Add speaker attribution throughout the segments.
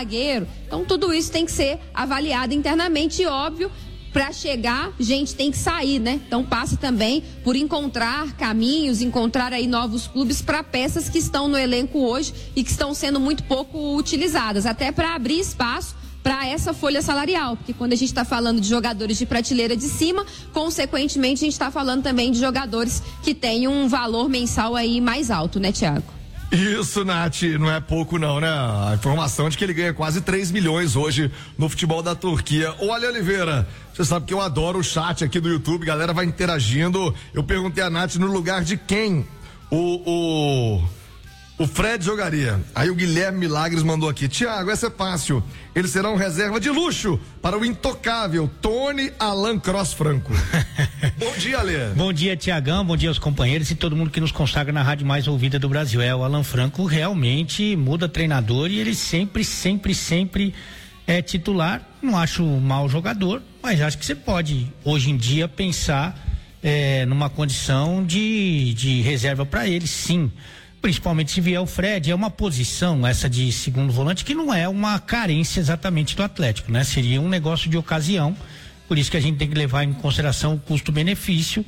Speaker 1: zagueiro. Então tudo isso tem que ser avaliado internamente e óbvio, para chegar, gente tem que sair, né? Então passa também por encontrar caminhos, encontrar aí novos clubes para peças que estão no elenco hoje e que estão sendo muito pouco utilizadas, até para abrir espaço para essa folha salarial, porque quando a gente está falando de jogadores de prateleira de cima, consequentemente a gente está falando também de jogadores que têm um valor mensal aí mais alto, né, Thiago?
Speaker 2: Isso, Nath, não é pouco não, né? A informação de que ele ganha quase 3 milhões hoje no futebol da Turquia. Olha, Oliveira, você sabe que eu adoro o chat aqui do YouTube, galera vai interagindo. Eu perguntei a Nath no lugar de quem o Fred jogaria. Aí o Guilherme Milagres mandou aqui: Thiago, essa é fácil. Eles serão reserva de luxo para o intocável Tony Alan Cross Franco. Bom dia, Alê.
Speaker 3: Bom dia, Thiagão, bom dia aos companheiros e todo mundo que nos consagra na rádio mais ouvida do Brasil. O Alan Franco realmente muda treinador e ele sempre é titular. Não acho um mau jogador, mas acho que você pode, hoje em dia, pensar numa condição de reserva para ele, sim. Principalmente se vier o Fred, é uma posição essa de segundo volante que não é uma carência exatamente do Atlético, né? Seria um negócio de ocasião, por isso que a gente tem que levar em consideração o custo-benefício,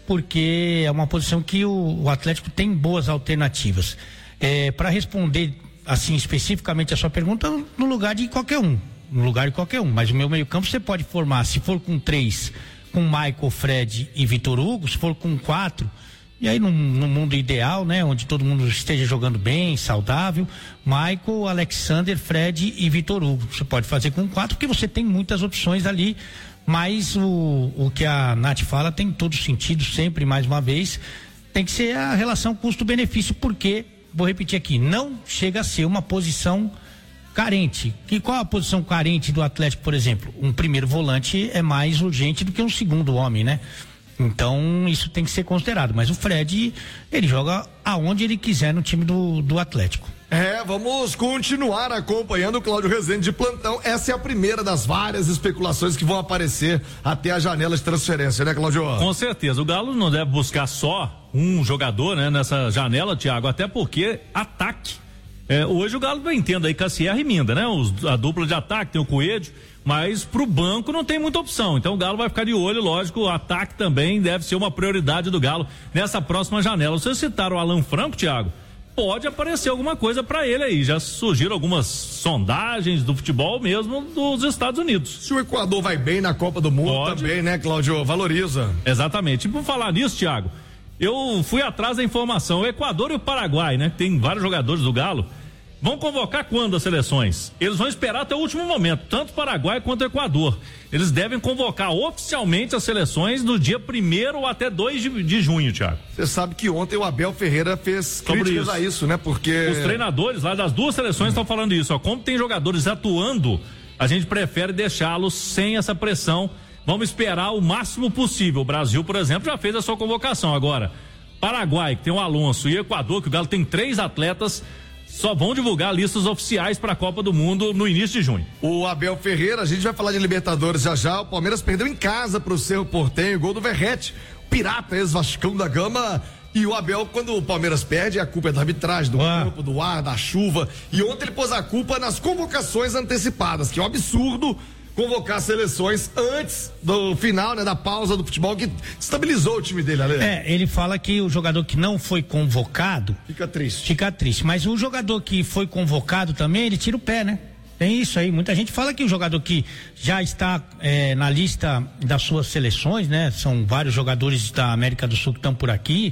Speaker 3: porque é uma posição que o Atlético tem boas alternativas. Para responder assim especificamente a sua pergunta, no lugar de qualquer um, mas o meu meio-campo você pode formar, se for com 3, com Michael, Fred e Vitor Hugo, se for com 4, e aí no mundo ideal, né, onde todo mundo esteja jogando bem, saudável, Michael, Alexander, Fred e Vitor Hugo. Você pode fazer com 4, porque você tem muitas opções ali, mas o que a Nath fala tem todo sentido sempre, mais uma vez, tem que ser a relação custo-benefício, porque, vou repetir aqui, não chega a ser uma posição carente. E qual a posição carente do Atlético, por exemplo? Um primeiro volante é mais urgente do que um segundo homem, né? Então, isso tem que ser considerado. Mas o Fred, ele joga aonde ele quiser no time do Atlético.
Speaker 2: Vamos continuar acompanhando o Cláudio Rezende de plantão. Essa é a primeira das várias especulações que vão aparecer até a janela de transferência, né, Cláudio?
Speaker 4: Com certeza. O Galo não deve buscar só um jogador, né, nessa janela, Thiago, até porque ataque. Hoje o Galo vem tendo aí Cassier e Minda, né? A dupla de ataque, tem o Coelho, mas pro banco não tem muita opção. Então o Galo vai ficar de olho, lógico, o ataque também deve ser uma prioridade do Galo nessa próxima janela. Vocês citaram o Alan Franco, Thiago, pode aparecer alguma coisa para ele aí. Já surgiram algumas sondagens do futebol mesmo dos Estados Unidos.
Speaker 2: Se o Equador vai bem na Copa do Mundo também, né, Cláudio? Valoriza.
Speaker 4: Exatamente. E por falar nisso, Thiago, eu fui atrás da informação. O Equador e o Paraguai, né? Tem vários jogadores do Galo. Vão convocar quando as seleções? Eles vão esperar até o último momento, tanto o Paraguai quanto o Equador. Eles devem convocar oficialmente as seleções no dia 1º até 2 de junho, Thiago.
Speaker 2: Você sabe que ontem o Abel Ferreira fez críticas a isso, né? Porque
Speaker 4: os treinadores lá das duas seleções estão falando isso, ó. Como tem jogadores atuando, a gente prefere deixá-los sem essa pressão. Vamos esperar o máximo possível. O Brasil, por exemplo, já fez a sua convocação. Agora, Paraguai, que tem o Alonso, e Equador, que o Galo tem 3 atletas, só vão divulgar listas oficiais para a Copa do Mundo no início de junho.
Speaker 2: O Abel Ferreira, a gente vai falar de Libertadores já. O Palmeiras perdeu em casa pro Cerro Porteño, gol do Verrete, pirata, ex-Vascão da Gama. E o Abel, quando o Palmeiras perde, a culpa é da arbitragem, do campo, do ar, da chuva. E ontem ele pôs a culpa nas convocações antecipadas, que é um absurdo convocar seleções antes do final, né, da pausa do futebol, que estabilizou o time dele, Ale.
Speaker 3: Ele fala que o jogador que não foi convocado fica triste, mas o jogador que foi convocado também, ele tira o pé, né? Tem isso aí, muita gente fala que o jogador que já está na lista das suas seleções, né? São vários jogadores da América do Sul que estão por aqui,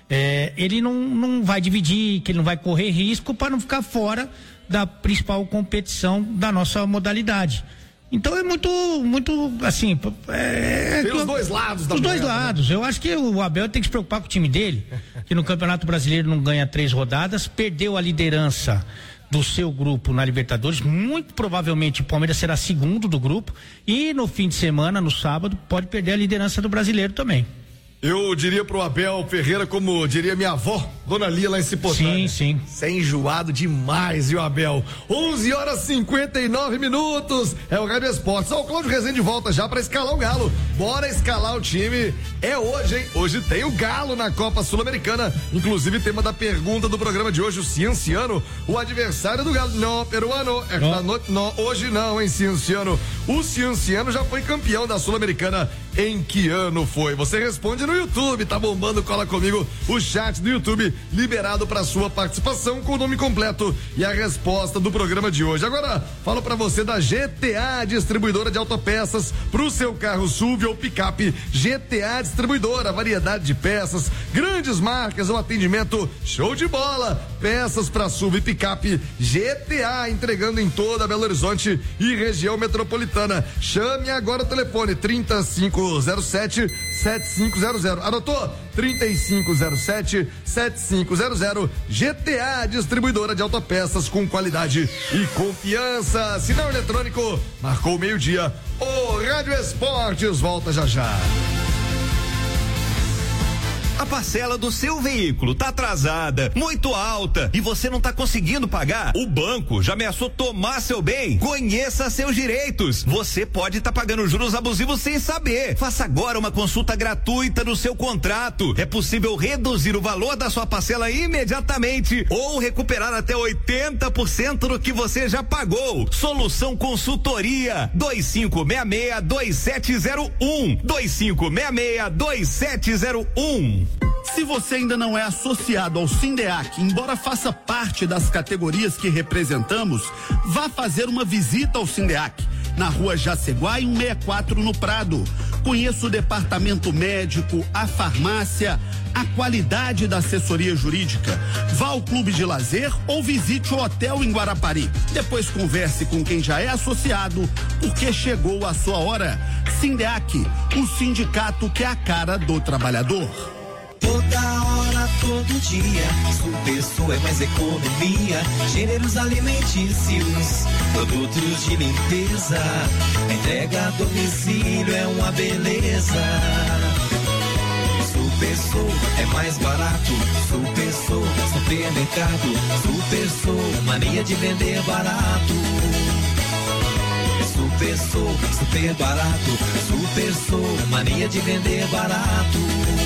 Speaker 3: ele não vai dividir, que ele não vai correr risco para não ficar fora da principal competição da nossa modalidade. Então é muito assim.
Speaker 2: Tem os dois lados da
Speaker 3: Os dois lados. Eu acho que o Abel tem que se preocupar com o time dele, que no Campeonato Brasileiro não ganha 3 rodadas, perdeu a liderança do seu grupo na Libertadores. Muito provavelmente o Palmeiras será segundo do grupo. E no fim de semana, no sábado, pode perder a liderança do Brasileiro também.
Speaker 2: Eu diria pro Abel Ferreira, como diria minha avó, Dona Lia, lá em Cipotânea.
Speaker 3: Sim.
Speaker 2: Você é enjoado demais, viu, Abel? 11h59. É o Rádio Esportes. Ó, o Cláudio Rezende volta já pra escalar o Galo. Bora escalar o time. É hoje, hein? Hoje tem o Galo na Copa Sul-Americana. Inclusive, tema da pergunta do programa de hoje, o Cienciano, o adversário do Galo. Não, peruano. Não, hoje não, hein, Cienciano. O Cienciano já foi campeão da Sul-Americana. Em que ano foi? Você responde no YouTube, tá bombando, cola comigo. O chat do YouTube liberado para sua participação com o nome completo e a resposta do programa de hoje. Agora, falo para você da GTA, distribuidora de autopeças pro seu carro SUV ou picape. GTA Distribuidora, variedade de peças, grandes marcas, um atendimento show de bola. Peças para SUV e picape. GTA, entregando em toda Belo Horizonte e região metropolitana. Chame agora o telefone 3507-7500. Anotou? 3507-7500. GTA, distribuidora de autopeças com qualidade e confiança. Sinal eletrônico, marcou meio-dia. O Rádio Esportes volta já já.
Speaker 5: A parcela do seu veículo tá atrasada, muito alta, e você não tá conseguindo pagar? O banco já ameaçou tomar seu bem? Conheça seus direitos. Você pode estar pagando juros abusivos sem saber. Faça agora uma consulta gratuita no seu contrato. É possível reduzir o valor da sua parcela imediatamente ou recuperar até 80% do que você já pagou. Solução Consultoria 2566-2701 2566-2701.
Speaker 6: Se você ainda não é associado ao Sindeac, embora faça parte das categorias que representamos, vá fazer uma visita ao Sindeac, na rua Jaceguá, 164, no Prado. Conheça o departamento médico, a farmácia, a qualidade da assessoria jurídica. Vá ao clube de lazer ou visite o hotel em Guarapari. Depois converse com quem já é associado, porque chegou a sua hora. Sindeac, o sindicato que é a cara do trabalhador.
Speaker 7: Toda hora, todo dia, Supersul é mais economia, gêneros alimentícios, produtos de limpeza, entrega a domicílio é uma beleza. Supersul é mais barato, Supersul, supermercado, Supersul, mania de vender barato. Supersul, super barato, Supersul, mania de vender barato.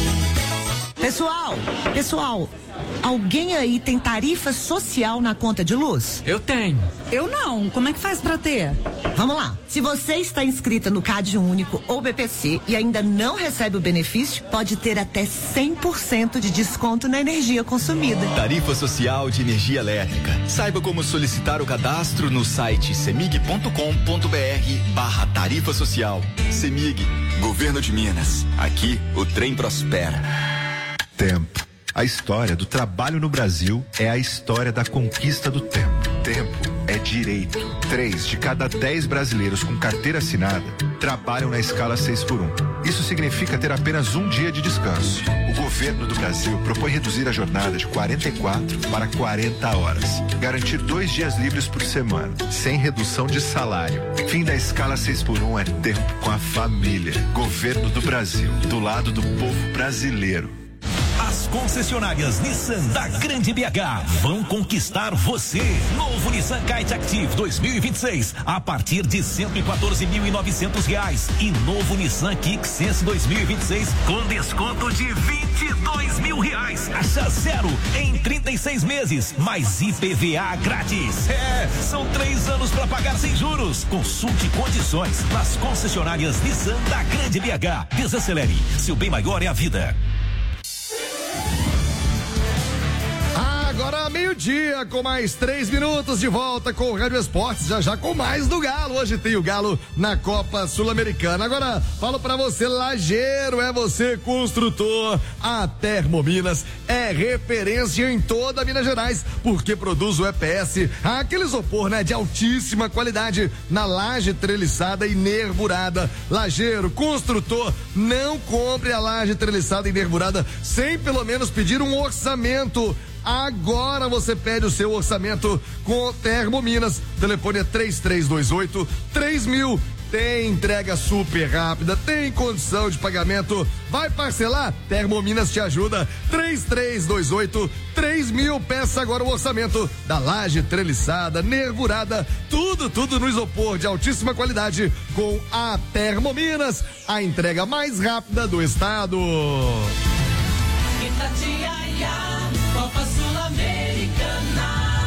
Speaker 8: Pessoal, alguém aí tem tarifa social na conta de luz?
Speaker 9: Eu tenho.
Speaker 10: Eu não. Como é que faz pra ter?
Speaker 8: Vamos lá. Se você está inscrita no CAD Único ou BPC e ainda não recebe o benefício, pode ter até 100% de desconto na energia consumida.
Speaker 5: Tarifa Social de Energia Elétrica. Saiba como solicitar o cadastro no site cemig.com.br/tarifa social. Cemig, Governo de Minas. Aqui o trem prospera.
Speaker 11: Tempo. A história do trabalho no Brasil é a história da conquista do tempo. Tempo é direito. 3 de cada 10 brasileiros com carteira assinada trabalham na escala 6x1. Isso significa ter apenas um dia de descanso. O governo do Brasil propõe reduzir a jornada de 44 para 40 horas. Garantir 2 dias livres por semana, sem redução de salário. Fim da escala 6x1 é tempo com a família. Governo do Brasil, do lado do povo brasileiro.
Speaker 12: As concessionárias Nissan da Grande BH vão conquistar você. Novo Nissan Kite Active 2026 a partir de R$114.900 e novo Nissan Kicks Sense 2026 com desconto de R$22.000. Taxa zero em 36 meses, mais IPVA grátis. São 3 anos para pagar sem juros. Consulte condições nas concessionárias Nissan da Grande BH. Desacelere, seu bem maior é a vida.
Speaker 2: Agora meio-dia, com mais 3 minutos de volta com o Rádio Esportes, já com mais do Galo. Hoje tem o Galo na Copa Sul-Americana. Agora, falo pra você, lajeiro, é você construtor. A Termominas é referência em toda Minas Gerais, porque produz o EPS, aquele isopor, né, de altíssima qualidade, na laje treliçada e nervurada. Lajeiro, construtor, não compre a laje treliçada e nervurada sem pelo menos pedir um orçamento. Agora você pede o seu orçamento com Termominas. Telefone é 3328-3000. tem entrega super rápida, tem condição de pagamento. Vai parcelar? Termominas te ajuda. 3328-3000. Peça agora o orçamento da laje treliçada, nervurada, tudo no isopor de altíssima qualidade com a Termominas, a entrega mais rápida do estado.
Speaker 7: Itatiaia, Copa Sul-Americana.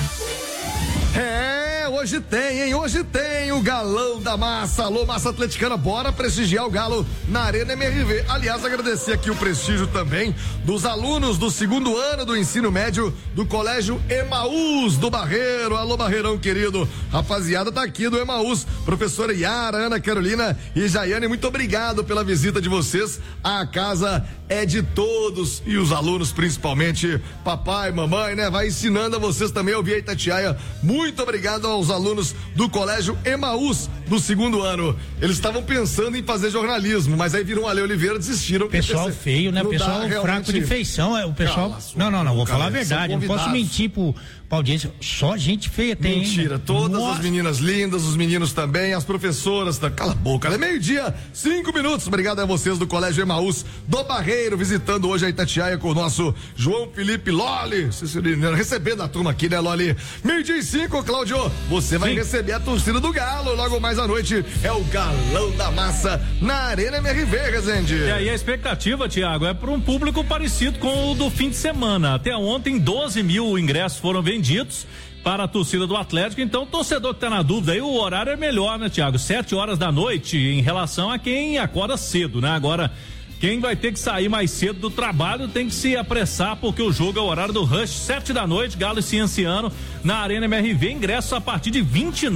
Speaker 2: Hoje tem, hein? Hoje tem o Galão da Massa. Alô, Massa Atleticana, bora prestigiar o Galo na Arena MRV. Aliás, agradecer aqui o prestígio também dos alunos do segundo ano do ensino médio do Colégio Emaús do Barreiro. Alô, Barreirão querido. Rapaziada, tá aqui do Emaús. Professora Yara, Ana Carolina e Jaiane, muito obrigado pela visita de vocês. A casa é de todos e os alunos principalmente, papai, mamãe, né? Vai ensinando a vocês também a ouvir a Itatiaia. Muito obrigado aos alunos do Colégio Emaús do segundo ano. Eles estavam pensando em fazer jornalismo, mas aí viram o Ale Oliveira e desistiram.
Speaker 3: Pessoal feio, né? Pessoal fraco de feição. O pessoal. Não, vou falar a verdade. Não posso mentir pra audiência. Só gente feia tem.
Speaker 2: Mentira, todas as meninas lindas, os meninos também, as professoras. Cala a boca, é 12:05. Obrigado a vocês do Colégio Emaús do Barreiro, visitando hoje a Itatiaia com o nosso João Felipe Loli. Recebendo a turma aqui, né, Loli? 12:05, Cláudio. Você vai receber a torcida do Galo. Logo mais à noite é o Galão da Massa na Arena MRV, Rezende.
Speaker 4: E aí a expectativa, Thiago, é para um público parecido com o do fim de semana. Até ontem, 12 mil ingressos foram vendidos para a torcida do Atlético. Então, o torcedor que tá na dúvida aí, o horário é melhor, né, Thiago? 7 horas da noite em relação a quem acorda cedo, né? Agora, quem vai ter que sair mais cedo do trabalho tem que se apressar, porque o jogo é o horário do rush, 7 da noite, Galo e Cienciano na Arena MRV. Ingressos a partir de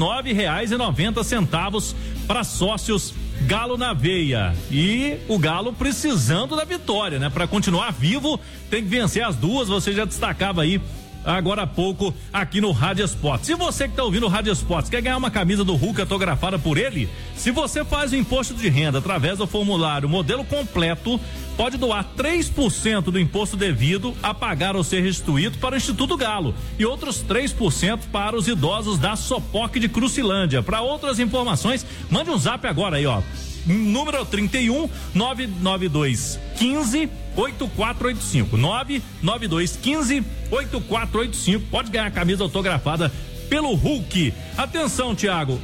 Speaker 4: R$29,90 para sócios Galo na veia. E o Galo precisando da vitória, né? Para continuar vivo, tem que vencer as duas. Você já destacava aí agora há pouco aqui no Rádio Esportes. Se você que está ouvindo o Rádio Esportes quer ganhar uma camisa do Hulk autografada por ele, se você faz o imposto de renda através do formulário modelo completo, pode doar 3% do imposto devido a pagar ou ser restituído para o Instituto Galo e outros 3% para os idosos da Sopoc de Crucilândia. Para outras informações, mande um zap agora aí, ó. Número 31 992 15 8485 992 15 8485. Pode ganhar a camisa autografada pelo Hulk. Atenção, Thiago.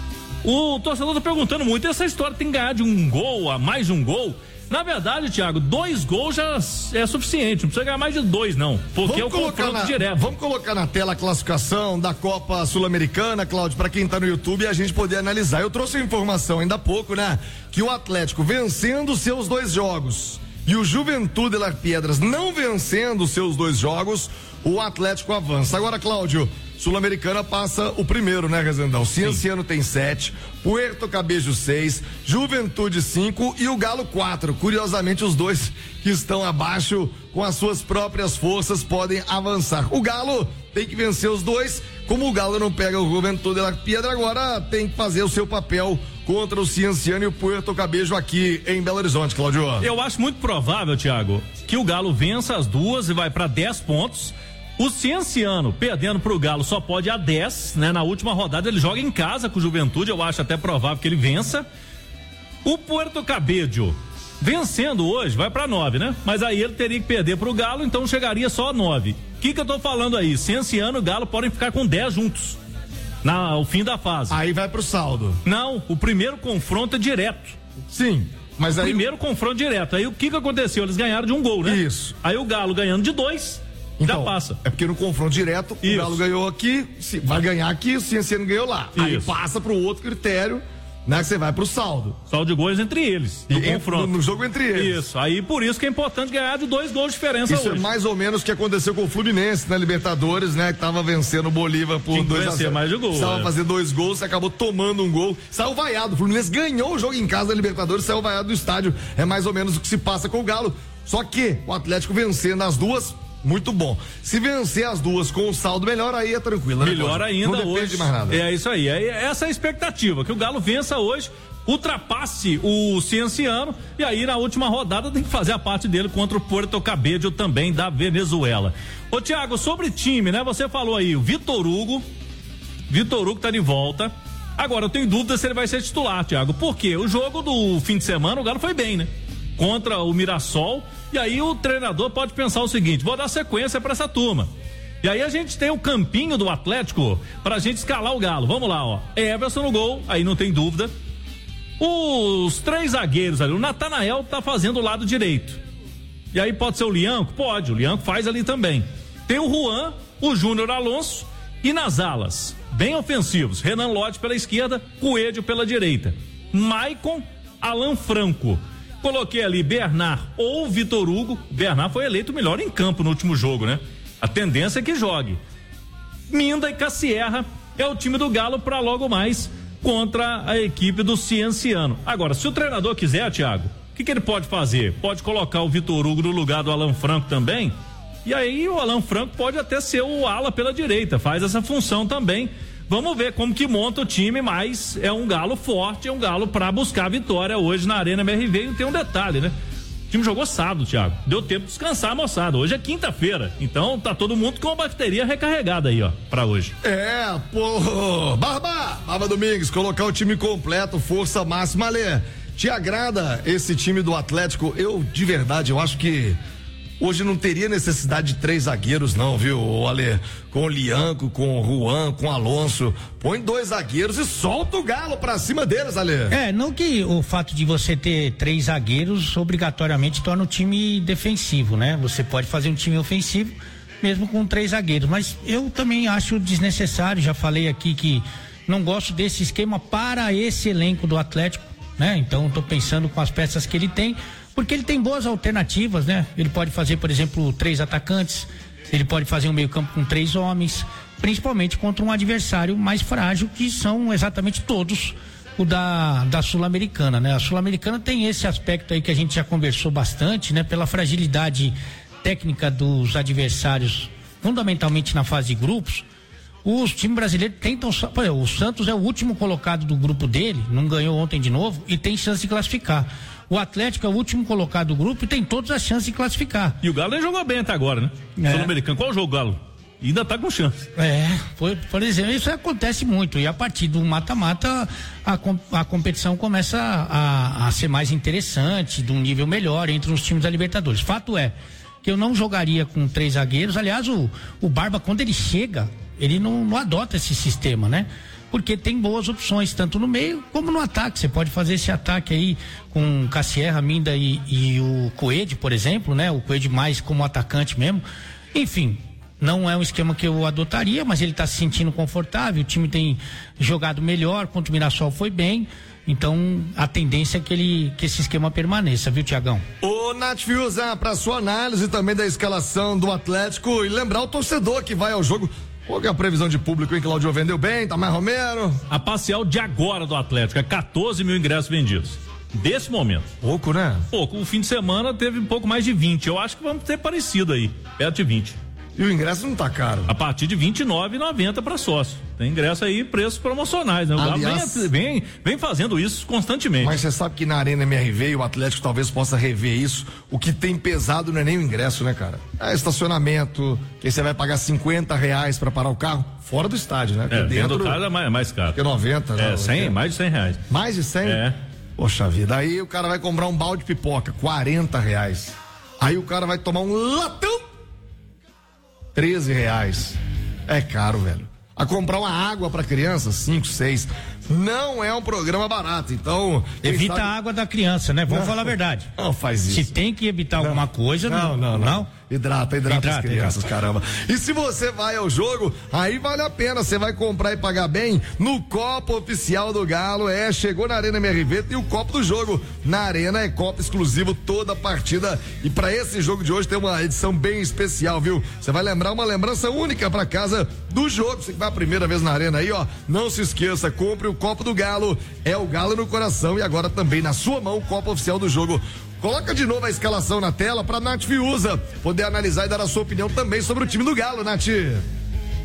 Speaker 4: O torcedor tá perguntando muito, essa história tem que ganhar de um gol a mais de um gol? Na verdade, Thiago, 2 gols já é suficiente, não precisa ganhar mais de 2 não, porque é o confronto direto.
Speaker 2: Vamos colocar na tela a classificação da Copa Sul-Americana, Cláudio, pra quem tá no YouTube e a gente poder analisar. Eu trouxe a informação ainda há pouco, né, que o Atlético vencendo seus 2 jogos e o Juventude de Las Piedras não vencendo seus 2 jogos, o Atlético avança. Agora, Cláudio, Sul-Americana passa o primeiro, né, Rezendão? Cienciano tem 7, Puerto Cabello 6, Juventude 5 e o Galo 4. Curiosamente, os 2 que estão abaixo, com as suas próprias forças, podem avançar. O Galo tem que vencer os 2. Como o Galo não pega o Juventude de La Piedra, agora tem que fazer o seu papel contra o Cienciano e o Puerto Cabello aqui em Belo Horizonte, Cláudio.
Speaker 4: Eu acho muito provável, Thiago, que o Galo vença as 2 e vai para 10 pontos. O Cienciano, perdendo pro Galo, só pode ir a 10, né? Na última rodada ele joga em casa com o Juventude, eu acho até provável que ele vença. O Puerto Cabello, vencendo hoje, vai pra 9, né? Mas aí ele teria que perder pro Galo, então chegaria só a 9. O que eu tô falando aí? Cienciano e Galo podem ficar com 10 juntos, ao fim da fase.
Speaker 2: Aí vai pro saldo.
Speaker 4: Não, o primeiro confronto é direto.
Speaker 2: Sim. Mas aí...
Speaker 4: Primeiro confronto direto. Aí o que aconteceu? Eles ganharam de 1 gol, né?
Speaker 2: Isso.
Speaker 4: Aí o Galo ganhando de 2...
Speaker 2: Então,
Speaker 4: já passa.
Speaker 2: É porque no confronto direto, o Galo ganhou aqui, vai ganhar aqui, o Cienciano ganhou lá. Isso. Aí passa pro outro critério, né? Que você vai pro saldo.
Speaker 4: Saldo de gols entre eles, no confronto.
Speaker 2: No jogo entre eles.
Speaker 4: Isso, aí por isso que é importante ganhar de 2 gols de diferença
Speaker 2: isso
Speaker 4: hoje.
Speaker 2: É mais ou menos o que aconteceu com o Fluminense na Libertadores, né? Que tava vencendo o Bolívar por 2-0.
Speaker 4: mais de gol.
Speaker 2: Precisava fazer 2 gols, você acabou tomando um gol, saiu vaiado. O Fluminense ganhou o jogo em casa da Libertadores, saiu vaiado do estádio. É mais ou menos o que se passa com o Galo. Só que o Atlético vencendo as 2, muito bom. Se vencer as 2 com um saldo melhor, aí é tranquilo.
Speaker 4: Melhor
Speaker 2: né,
Speaker 4: ainda
Speaker 2: não depende
Speaker 4: hoje.
Speaker 2: De mais nada.
Speaker 4: É isso aí. Essa é a expectativa, que o Galo vença hoje, ultrapasse o Cienciano e aí na última rodada tem que fazer a parte dele contra o Puerto Cabello também da Venezuela. Ô Thiago, sobre time, né? Você falou aí, o Vitor Hugo tá de volta. Agora, eu tenho dúvida se ele vai ser titular, Thiago. Por quê? O jogo do fim de semana, o Galo foi bem, né? Contra o Mirassol. E aí o treinador pode pensar o seguinte: vou dar sequência pra essa turma. E aí a gente tem o campinho do Atlético pra gente escalar o Galo. Vamos lá, ó. Everson no gol, aí não tem dúvida. Os 3 zagueiros ali, o Natanael tá fazendo o lado direito. E aí pode ser o Lianco? Pode, o Lianco faz ali também. Tem o Juan, o Júnior Alonso e nas alas, bem ofensivos, Renan Lodge pela esquerda, Coelho pela direita. Maicon, Alan Franco. Coloquei ali Bernard ou Vitor Hugo. Bernard foi eleito o melhor em campo no último jogo, né? A tendência é que jogue. Minda e Cassierra é o time do Galo para logo mais contra a equipe do Cienciano. Agora, se o treinador quiser, Thiago, o que ele pode fazer? Pode colocar o Vitor Hugo no lugar do Alan Franco também, e aí o Alan Franco pode até ser o ala pela direita, faz essa função também. Vamos ver como que monta o time, mas é um Galo forte, é um Galo para buscar a vitória hoje na Arena MRV. E tem um detalhe, né? O time jogou sábado, Thiago. Deu tempo de descansar, moçada. Hoje é quinta-feira. Então tá todo mundo com a bateria recarregada aí, ó, pra hoje.
Speaker 2: Barba Domingues, colocar o time completo, força máxima. Alê, te agrada esse time do Atlético? Eu, de verdade, eu acho que hoje não teria necessidade de 3 zagueiros, não, viu, Alê? Com o Lianco, com o Juan, com o Alonso. Põe 2 zagueiros e solta o Galo pra cima deles, Alê.
Speaker 3: Não que o fato de você ter 3 zagueiros obrigatoriamente torna o time defensivo, né? Você pode fazer um time ofensivo mesmo com 3 zagueiros, mas eu também acho desnecessário. Já falei aqui que não gosto desse esquema para esse elenco do Atlético, né? Então tô pensando com as peças que ele tem, porque ele tem boas alternativas, né? Ele pode fazer, por exemplo, 3 atacantes, ele pode fazer um meio-campo com 3 homens, principalmente contra um adversário mais frágil, que são exatamente todos o da Sul-Americana, né? A Sul-Americana tem esse aspecto aí que a gente já conversou bastante, né? Pela fragilidade técnica dos adversários, fundamentalmente na fase de grupos. Os times brasileiros tentam, por exemplo, o Santos é o último colocado do grupo dele, não ganhou ontem de novo e tem chance de classificar. O Atlético é o último colocado do grupo e tem todas as chances de classificar.
Speaker 4: E o Galo nem jogou bem até agora, né? Sul-Americano, qual o jogo, Galo? E ainda tá com chance.
Speaker 3: Por exemplo, isso acontece muito, e a partir do mata-mata a competição começa a ser mais interessante, de um nível melhor entre os times da Libertadores. Fato é que eu não jogaria com 3 zagueiros. Aliás, o Barba, quando ele chega, ele não adota esse sistema, né? Porque tem boas opções, tanto no meio como no ataque. Você pode fazer esse ataque aí com Cassierra, Minda e o Coelho, por exemplo, né? O Coelho mais como atacante mesmo. Enfim, não é um esquema que eu adotaria, mas ele está se sentindo confortável, o time tem jogado melhor, contra o Mirassol foi bem. Então, a tendência é que esse esquema permaneça, viu, Tiagão?
Speaker 2: Ô, Nath Fiuza, pra sua análise também da escalação do Atlético, e lembrar o torcedor que vai ao jogo. Qual que é a previsão de público, hein? Claudio vendeu bem, tá mais Romero?
Speaker 4: A parcial de agora do Atlético é 14 mil ingressos vendidos. Desse momento.
Speaker 2: Pouco, né?
Speaker 4: Pouco. O fim de semana teve um pouco mais de 20. Eu acho que vamos ter parecido aí, perto de 20.
Speaker 2: E o ingresso não tá caro?
Speaker 4: A partir de R$29,90 para sócio. Tem ingresso aí, preços promocionais, né? O
Speaker 2: Aliás,
Speaker 4: Galo vem fazendo isso constantemente.
Speaker 2: Mas você sabe que na Arena MRV o Atlético talvez possa rever isso. O que tem pesado não é nem o ingresso, né, cara? É estacionamento, que aí você vai pagar R$50 para parar o carro fora do estádio, né?
Speaker 4: Porque dentro do estádio é mais caro.
Speaker 2: Que 90, né?
Speaker 4: 100, mais de R$100.
Speaker 2: Mais de 100?
Speaker 4: É.
Speaker 2: Poxa vida, aí o cara vai comprar um balde de pipoca, R$40. Aí o cara vai tomar um latão, R$13. É caro, velho. A comprar uma água pra criança, 5, 6. Não é um programa barato, então...
Speaker 3: Evita a água da criança, né? Vamos falar a verdade.
Speaker 2: Não faz isso.
Speaker 3: Se tem que evitar alguma coisa... Não.
Speaker 2: Hidrata as crianças, caramba. E se você vai ao jogo, aí vale a pena, você vai comprar e pagar bem no copo oficial do Galo. Chegou na Arena MRV e o copo do jogo. Na Arena é copo exclusivo toda a partida. E pra esse jogo de hoje tem uma edição bem especial, viu? Você vai lembrar uma lembrança única pra casa do jogo. Você que vai a primeira vez na Arena aí, ó, não se esqueça, compre o copo do Galo. É o Galo no coração e agora também na sua mão o copo oficial do jogo. Coloca de novo a escalação na tela pra Nath Fiuza poder analisar e dar a sua opinião também sobre o time do Galo, Nath.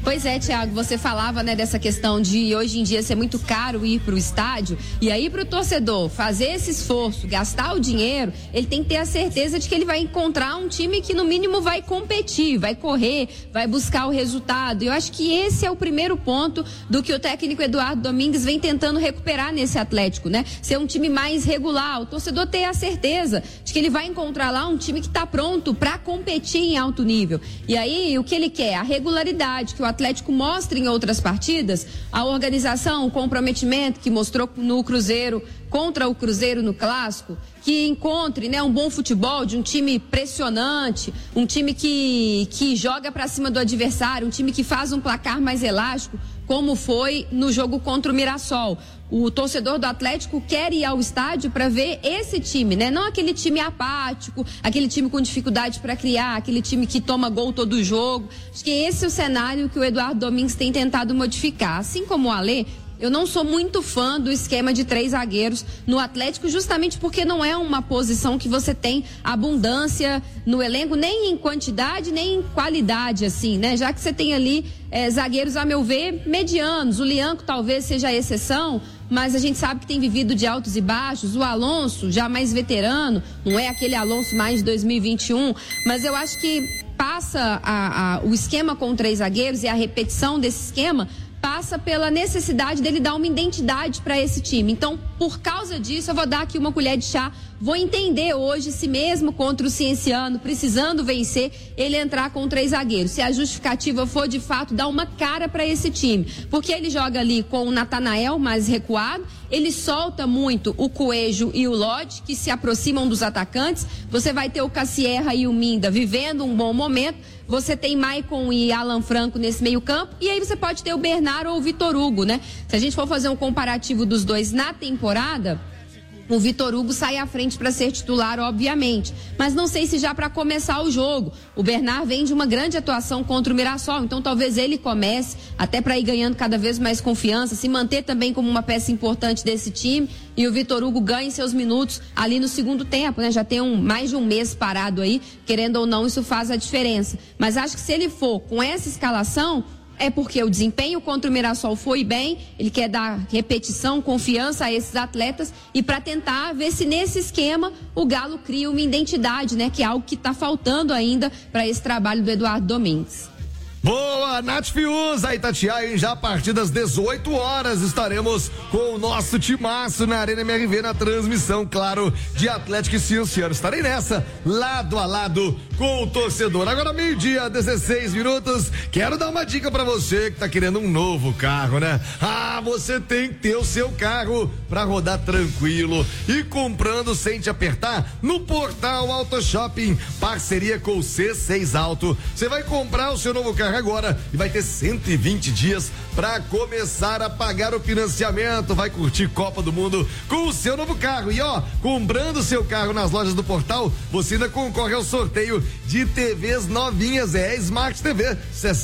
Speaker 1: Pois é, Thiago, você falava, né, dessa questão de hoje em dia ser muito caro ir para o estádio, e aí para o torcedor fazer esse esforço, gastar o dinheiro, ele tem que ter a certeza de que ele vai encontrar um time que no mínimo vai competir, vai correr, vai buscar o resultado. E eu acho que esse é o primeiro ponto do que o técnico Eduardo Domingues vem tentando recuperar nesse Atlético, né? Ser um time mais regular, o torcedor ter a certeza de que ele vai encontrar lá um time que está pronto para competir em alto nível. E aí, o que ele quer? A regularidade que o Atlético mostra em outras partidas, a organização, o comprometimento que mostrou no Cruzeiro, contra o Cruzeiro no Clássico, que encontre, né, um bom futebol de um time pressionante, um time que joga para cima do adversário, um time que faz um placar mais elástico, como foi no jogo contra o Mirassol. O torcedor do Atlético quer ir ao estádio para ver esse time, né? Não aquele time apático, aquele time com dificuldade para criar, aquele time que toma gol todo jogo. Acho que esse é o cenário que o Eduardo Domingues tem tentado modificar. Assim como o Alê, eu não sou muito fã do esquema de 3 zagueiros no Atlético, justamente porque não é uma posição que você tem abundância no elenco, nem em quantidade, nem em qualidade, assim, né? Já que você tem ali zagueiros, a meu ver, medianos. O Lianco talvez seja a exceção, mas a gente sabe que tem vivido de altos e baixos. O Alonso, já mais veterano, não é aquele Alonso mais de 2021, mas eu acho que passa o esquema com 3 zagueiros e a repetição desse esquema passa pela necessidade dele dar uma identidade para esse time. Então, por causa disso, eu vou dar aqui uma colher de chá, vou entender hoje se mesmo contra o Cienciano, precisando vencer, ele entrar com 3 zagueiros. Se a justificativa for, de fato, dar uma cara para esse time. Porque ele joga ali com o Natanael mais recuado, ele solta muito o Coelho e o Lodge, que se aproximam dos atacantes. Você vai ter o Cassierra e o Minda vivendo um bom momento. Você tem Maicon e Alan Franco nesse meio campo, e aí você pode ter o Bernard ou o Vitor Hugo, né? Se a gente for fazer um comparativo dos dois na temporada, o Vitor Hugo sai à frente para ser titular, obviamente, mas não sei se já para começar o jogo. O Bernard vem de uma grande atuação contra o Mirassol, então talvez ele comece, até para ir ganhando cada vez mais confiança, se manter também como uma peça importante desse time, e o Vitor Hugo ganhe seus minutos ali no segundo tempo, né? Já tem mais de um mês parado aí, querendo ou não, isso faz a diferença. Mas acho que se ele for com essa escalação, é porque o desempenho contra o Mirassol foi bem, ele quer dar repetição, confiança a esses atletas e para tentar ver se nesse esquema o Galo cria uma identidade, né? Que é algo que está faltando ainda para esse trabalho do Eduardo Domingues.
Speaker 2: Boa, Nath Fiuza, Itatiaia, já a partir das 18 horas estaremos com o nosso timaço na Arena MRV na transmissão, claro, de Atlético e Cienciano. Estarei nessa, lado a lado com o torcedor. Agora 12:00, 16 minutos, quero dar uma dica pra você que tá querendo um novo carro, né? Você tem que ter o seu carro pra rodar tranquilo e comprando sem te apertar no Portal Auto Shopping, parceria com o C6 Auto. Você vai comprar o seu novo carro agora e vai ter 120 dias para começar a pagar o financiamento. Vai curtir Copa do Mundo com o seu novo carro. E comprando seu carro nas lojas do Portal, você ainda concorre ao sorteio de TVs novinhas, Smart TV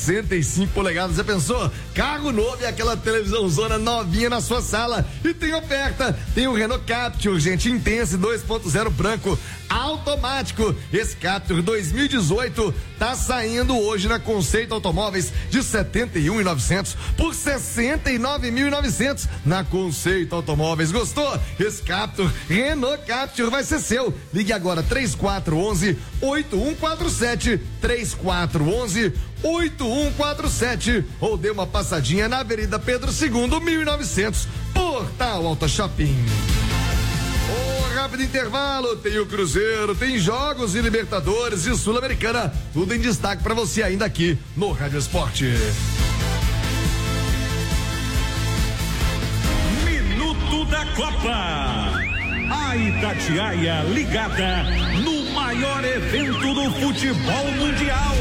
Speaker 2: 65 polegadas. Já pensou? Carro novo e aquela televisãozona novinha na sua sala. E tem oferta, tem o Renault Captur, gente, Intense 2.0 branco automático. Esse Captur 2018 tá saindo hoje na Conceito Automóveis de 71.900 por 69.900 na Conceito Automóveis. Gostou? Esse Captur, Renault Captur vai ser seu. Ligue agora 3411-8147 3411-8147 ou dê uma passadinha na Avenida Pedro II, 1900, Portal Auto Shopping. Rápido intervalo, tem o Cruzeiro, tem jogos de Libertadores e Sul-Americana, tudo em destaque para você ainda aqui no Rádio Esporte.
Speaker 12: Minuto da Copa. A Itatiaia ligada no maior evento do futebol mundial.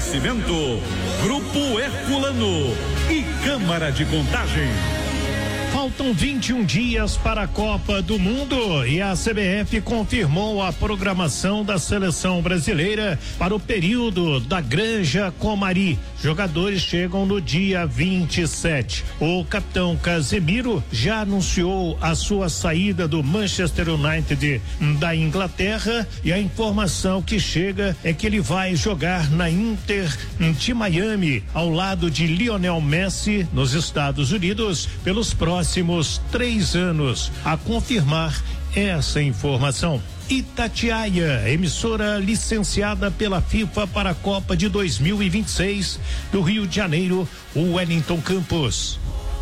Speaker 12: Oferecimento Grupo Herculano e Câmara de Contagem.
Speaker 9: Faltam 21 dias para a Copa do Mundo e a CBF confirmou a programação da seleção brasileira para o período da Granja Comari. Jogadores chegam no dia 27. O capitão Casemiro já anunciou a sua saída do Manchester United da Inglaterra e a informação que chega é que ele vai jogar na Inter de Miami, ao lado de Lionel Messi, nos Estados Unidos, pelos próximos 3 anos. A confirmar essa informação. Itatiaia, emissora licenciada pela FIFA para a Copa de 2026 do Rio de Janeiro, Wellington Campos.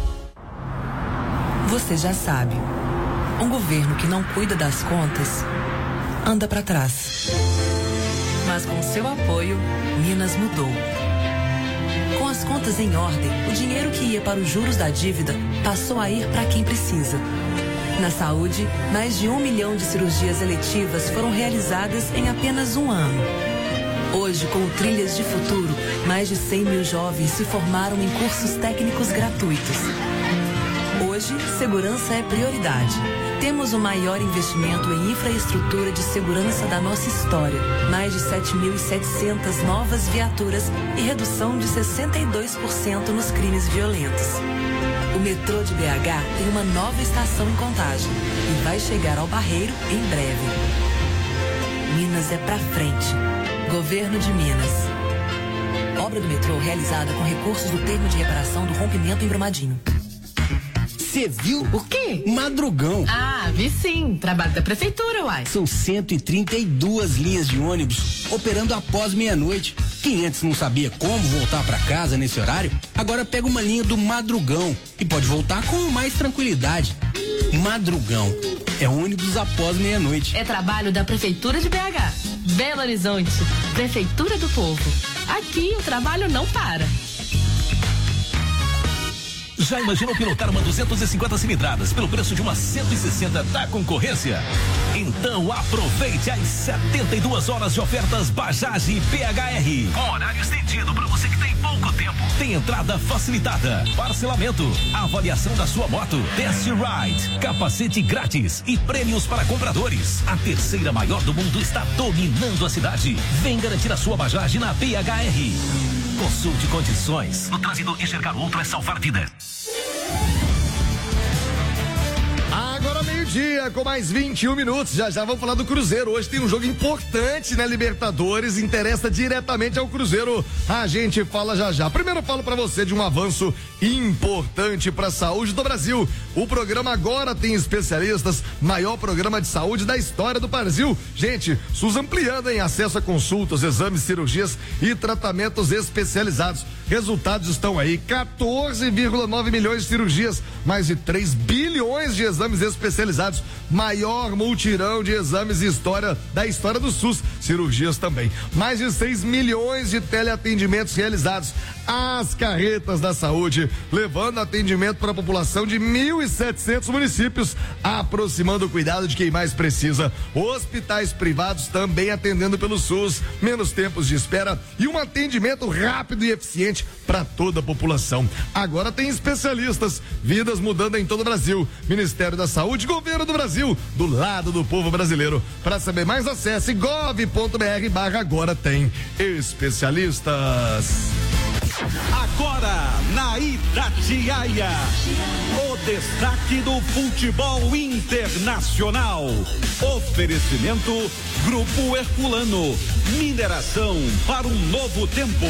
Speaker 13: Você já sabe, um governo que não cuida das contas anda para trás. Mas com seu apoio, Minas mudou. Com as contas em ordem, o dinheiro que ia para os juros da dívida passou a ir para quem precisa. Na saúde, mais de 1 milhão de cirurgias eletivas foram realizadas em apenas um ano. Hoje, com o Trilhas de Futuro, mais de 100 mil jovens se formaram em cursos técnicos gratuitos. Hoje, segurança é prioridade. Temos o maior investimento em infraestrutura de segurança da nossa história. Mais de 7.700 novas viaturas e redução de 62% nos crimes violentos. O metrô de BH tem uma nova estação em Contagem e vai chegar ao Barreiro em breve. Minas é pra frente. Governo de Minas. Obra do metrô realizada com recursos do termo de reparação do rompimento em Brumadinho.
Speaker 14: Você viu?
Speaker 10: O quê?
Speaker 14: Madrugão.
Speaker 10: Ah, vi sim. Trabalho da prefeitura, uai.
Speaker 14: São 132 linhas de ônibus operando após meia-noite. Quem antes não sabia como voltar para casa nesse horário, agora pega uma linha do Madrugão e pode voltar com mais tranquilidade. Madrugão é ônibus após meia-noite.
Speaker 10: É trabalho da prefeitura de BH. Belo Horizonte, Prefeitura do Povo. Aqui o trabalho não para.
Speaker 12: Já imaginou pilotar uma 250 cilindradas pelo preço de uma 160 da concorrência? Então aproveite as 72 horas de ofertas Bajaj PHR. Com horário estendido para você que tem pouco tempo. Tem entrada facilitada, parcelamento, avaliação da sua moto, test ride, capacete grátis e prêmios para compradores. A terceira maior do mundo está dominando a cidade. Vem garantir a sua Bajaj na PHR. Consulte condições. No trânsito, enxergar o outro é salvar vidas.
Speaker 2: Agora meio-dia, com mais 21 minutos. Já vamos falar do Cruzeiro. Hoje tem um jogo importante na Libertadores. Interessa diretamente ao Cruzeiro. A gente fala já. Primeiro eu falo pra você de um avanço importante pra saúde do Brasil. O programa agora tem especialistas. Maior programa de saúde da história do Brasil. Gente, SUS ampliando em acesso a consultas, exames, cirurgias e tratamentos especializados. Resultados estão aí: 14,9 milhões de cirurgias, mais de 3 bilhões de exames especializados, maior multirão de exames da história do SUS, cirurgias também, mais de 6 milhões de teleatendimentos realizados, as carretas da saúde, levando atendimento para a população de 1.700 municípios, aproximando o cuidado de quem mais precisa, hospitais privados também atendendo pelo SUS, menos tempos de espera e um atendimento rápido e eficiente para toda a população. Agora tem especialistas, vidas mudando em todo o Brasil. Ministério da Saúde, Governo do Brasil, do lado do povo brasileiro. Para saber mais, acesse gov.br/agora tem especialistas.
Speaker 15: Agora na Itatiaia, o destaque do futebol internacional. Oferecimento Grupo Herculano, mineração para um novo tempo.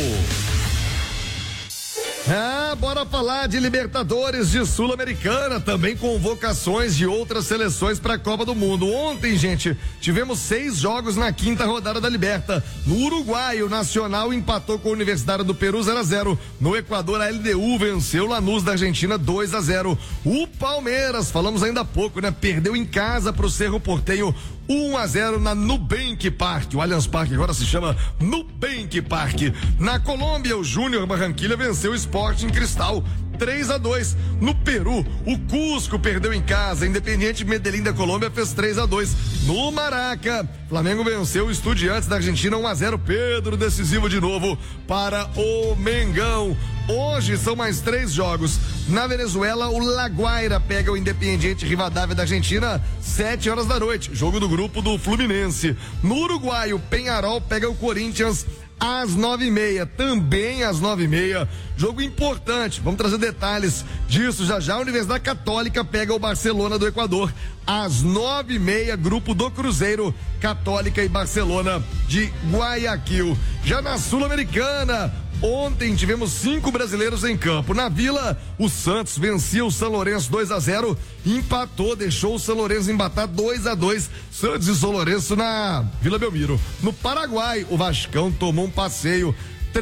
Speaker 2: Bora falar de Libertadores, de Sul-Americana, também convocações de outras seleções para a Copa do Mundo. Ontem, gente, tivemos 6 jogos na 5ª rodada da Liberta. No Uruguai, o Nacional empatou com a Universidade do Peru 0-0. No Equador, a LDU venceu o Lanús da Argentina 2-0. O Palmeiras, falamos ainda há pouco, né? Perdeu em casa pro Cerro Porteño 1-0 na Nubank Park. O Allianz Parque agora se chama Nubank Park. Na Colômbia, o Júnior Barranquilla venceu o Sporting Cristal 3-2. No Peru, o Cusco perdeu em casa, Independiente Medellín da Colômbia fez 3-2. No Maraca, Flamengo venceu o Estudiantes da Argentina 1-0. Pedro decisivo de novo para o Mengão. Hoje são mais 3 jogos. Na Venezuela, o La Guaira pega o Independiente Rivadavia da Argentina, 7h da noite. Jogo do grupo do Fluminense. No Uruguai, o Peñarol pega o Corinthians às 9h30, também às 9h30. Jogo importante, vamos trazer detalhes disso já já. A Universidade Católica pega o Barcelona do Equador às 9h30, grupo do Cruzeiro, Católica e Barcelona de Guayaquil. Já na Sul-Americana, ontem tivemos 5 brasileiros em campo. Na Vila, o Santos vencia o São Lourenço 2-0, empatou, deixou o São Lourenço empatar 2-2. Santos e São Lourenço na Vila Belmiro. No Paraguai, o Vascão tomou um passeio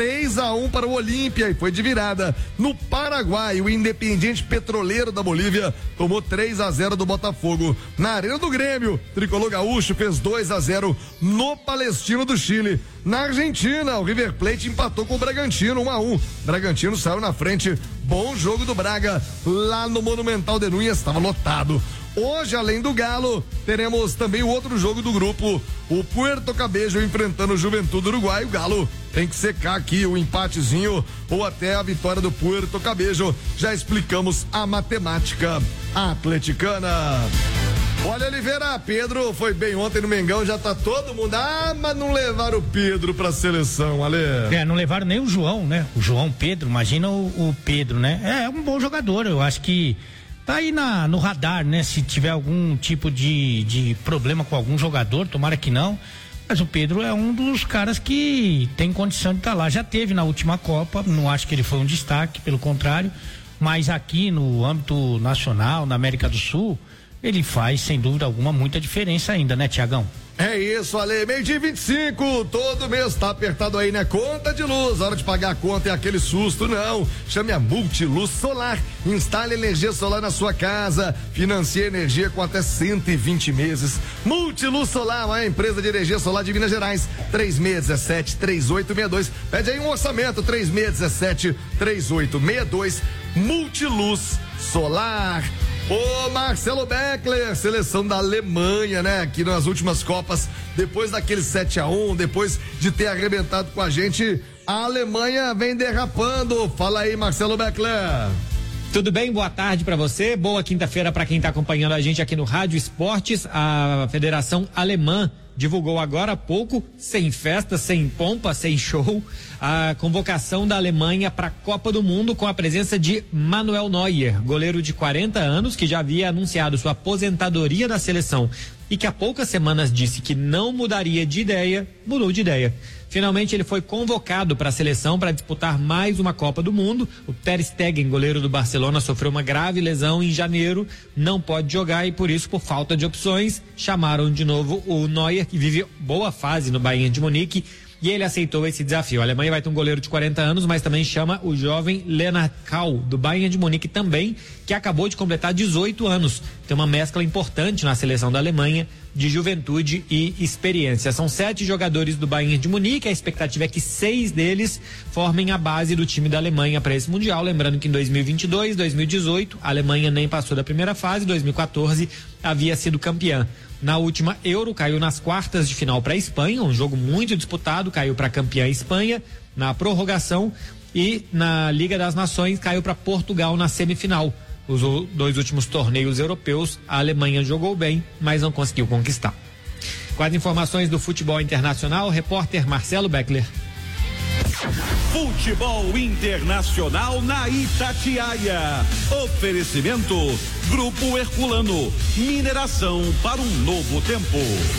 Speaker 2: 3-1 para o Olímpia e foi de virada. No Paraguai, o Independiente Petroleiro da Bolívia tomou 3-0 do Botafogo. Na Arena do Grêmio, Tricolor Gaúcho fez 2-0 no Palestino do Chile. Na Argentina, o River Plate empatou com o Bragantino 1-1. Bragantino saiu na frente. Bom jogo do Braga lá no Monumental de Núñez, estava lotado. Hoje, além do Galo, teremos também o outro jogo do grupo, o Puerto Cabello enfrentando o Juventude do Uruguai. O Galo tem que secar aqui o empatezinho ou até a vitória do Puerto Cabello. Já explicamos a matemática atleticana. Olha, Oliveira, Pedro foi bem ontem no Mengão, já tá todo mundo, mas não levaram o Pedro pra seleção, Ale.
Speaker 3: Não levaram nem o João, né? O João Pedro, imagina o Pedro, né? É um bom jogador, eu acho que tá aí no radar, né? Se tiver algum tipo de problema com algum jogador, tomara que não. Mas o Pedro é um dos caras que tem condição de estar lá. Já teve na última Copa, não acho que ele foi um destaque, pelo contrário. Mas aqui no âmbito nacional, na América do Sul, ele faz, sem dúvida alguma, muita diferença ainda, né, Tiagão?
Speaker 2: É isso, Ale, 12h25, todo mês tá apertado aí, né? Conta de luz, hora de pagar a conta é aquele susto, não. Chame a Multiluz Solar, instale energia solar na sua casa, financie energia com até 120 meses. Multiluz Solar, uma empresa de energia solar de Minas Gerais, 3617-3862, pede aí um orçamento, 3617-3862, Multiluz Solar. Ô Marcelo Beckler, seleção da Alemanha, né? Aqui nas últimas Copas, depois daquele 7-1, depois de ter arrebentado com a gente, a Alemanha vem derrapando. Fala aí, Marcelo Beckler.
Speaker 16: Tudo bem? Boa tarde para você. Boa quinta-feira para quem tá acompanhando a gente aqui no Rádio Esportes. A Federação Alemã divulgou agora há pouco, sem festa, sem pompa, sem show, a convocação da Alemanha para a Copa do Mundo com a presença de Manuel Neuer, goleiro de 40 anos que já havia anunciado sua aposentadoria da seleção e que há poucas semanas disse que não mudaria de ideia, mudou de ideia. Finalmente ele foi convocado para a seleção para disputar mais uma Copa do Mundo. O Ter Stegen, goleiro do Barcelona, sofreu uma grave lesão em janeiro, não pode jogar e por isso, por falta de opções, chamaram de novo o Neuer, que vive boa fase no Bayern de Munique, e ele aceitou esse desafio. A Alemanha vai ter um goleiro de 40 anos, mas também chama o jovem Lennart Kahl, do Bayern de Munique também, que acabou de completar 18 anos. Tem uma mescla importante na seleção da Alemanha de juventude e experiência. São 7 jogadores do Bayern de Munique, a expectativa é que 6 deles formem a base do time da Alemanha para esse Mundial. Lembrando que em 2022, 2018, a Alemanha nem passou da primeira fase, 2014 havia sido campeã. Na última Euro, caiu nas quartas de final para a Espanha, um jogo muito disputado, caiu para a campeã Espanha na prorrogação e na Liga das Nações caiu para Portugal na semifinal. Os 2 últimos torneios europeus, a Alemanha jogou bem, mas não conseguiu conquistar. Com as informações do futebol internacional, repórter Marcelo Beckler.
Speaker 15: Futebol Internacional na Itatiaia. Oferecimento Grupo Herculano. Mineração para um novo tempo.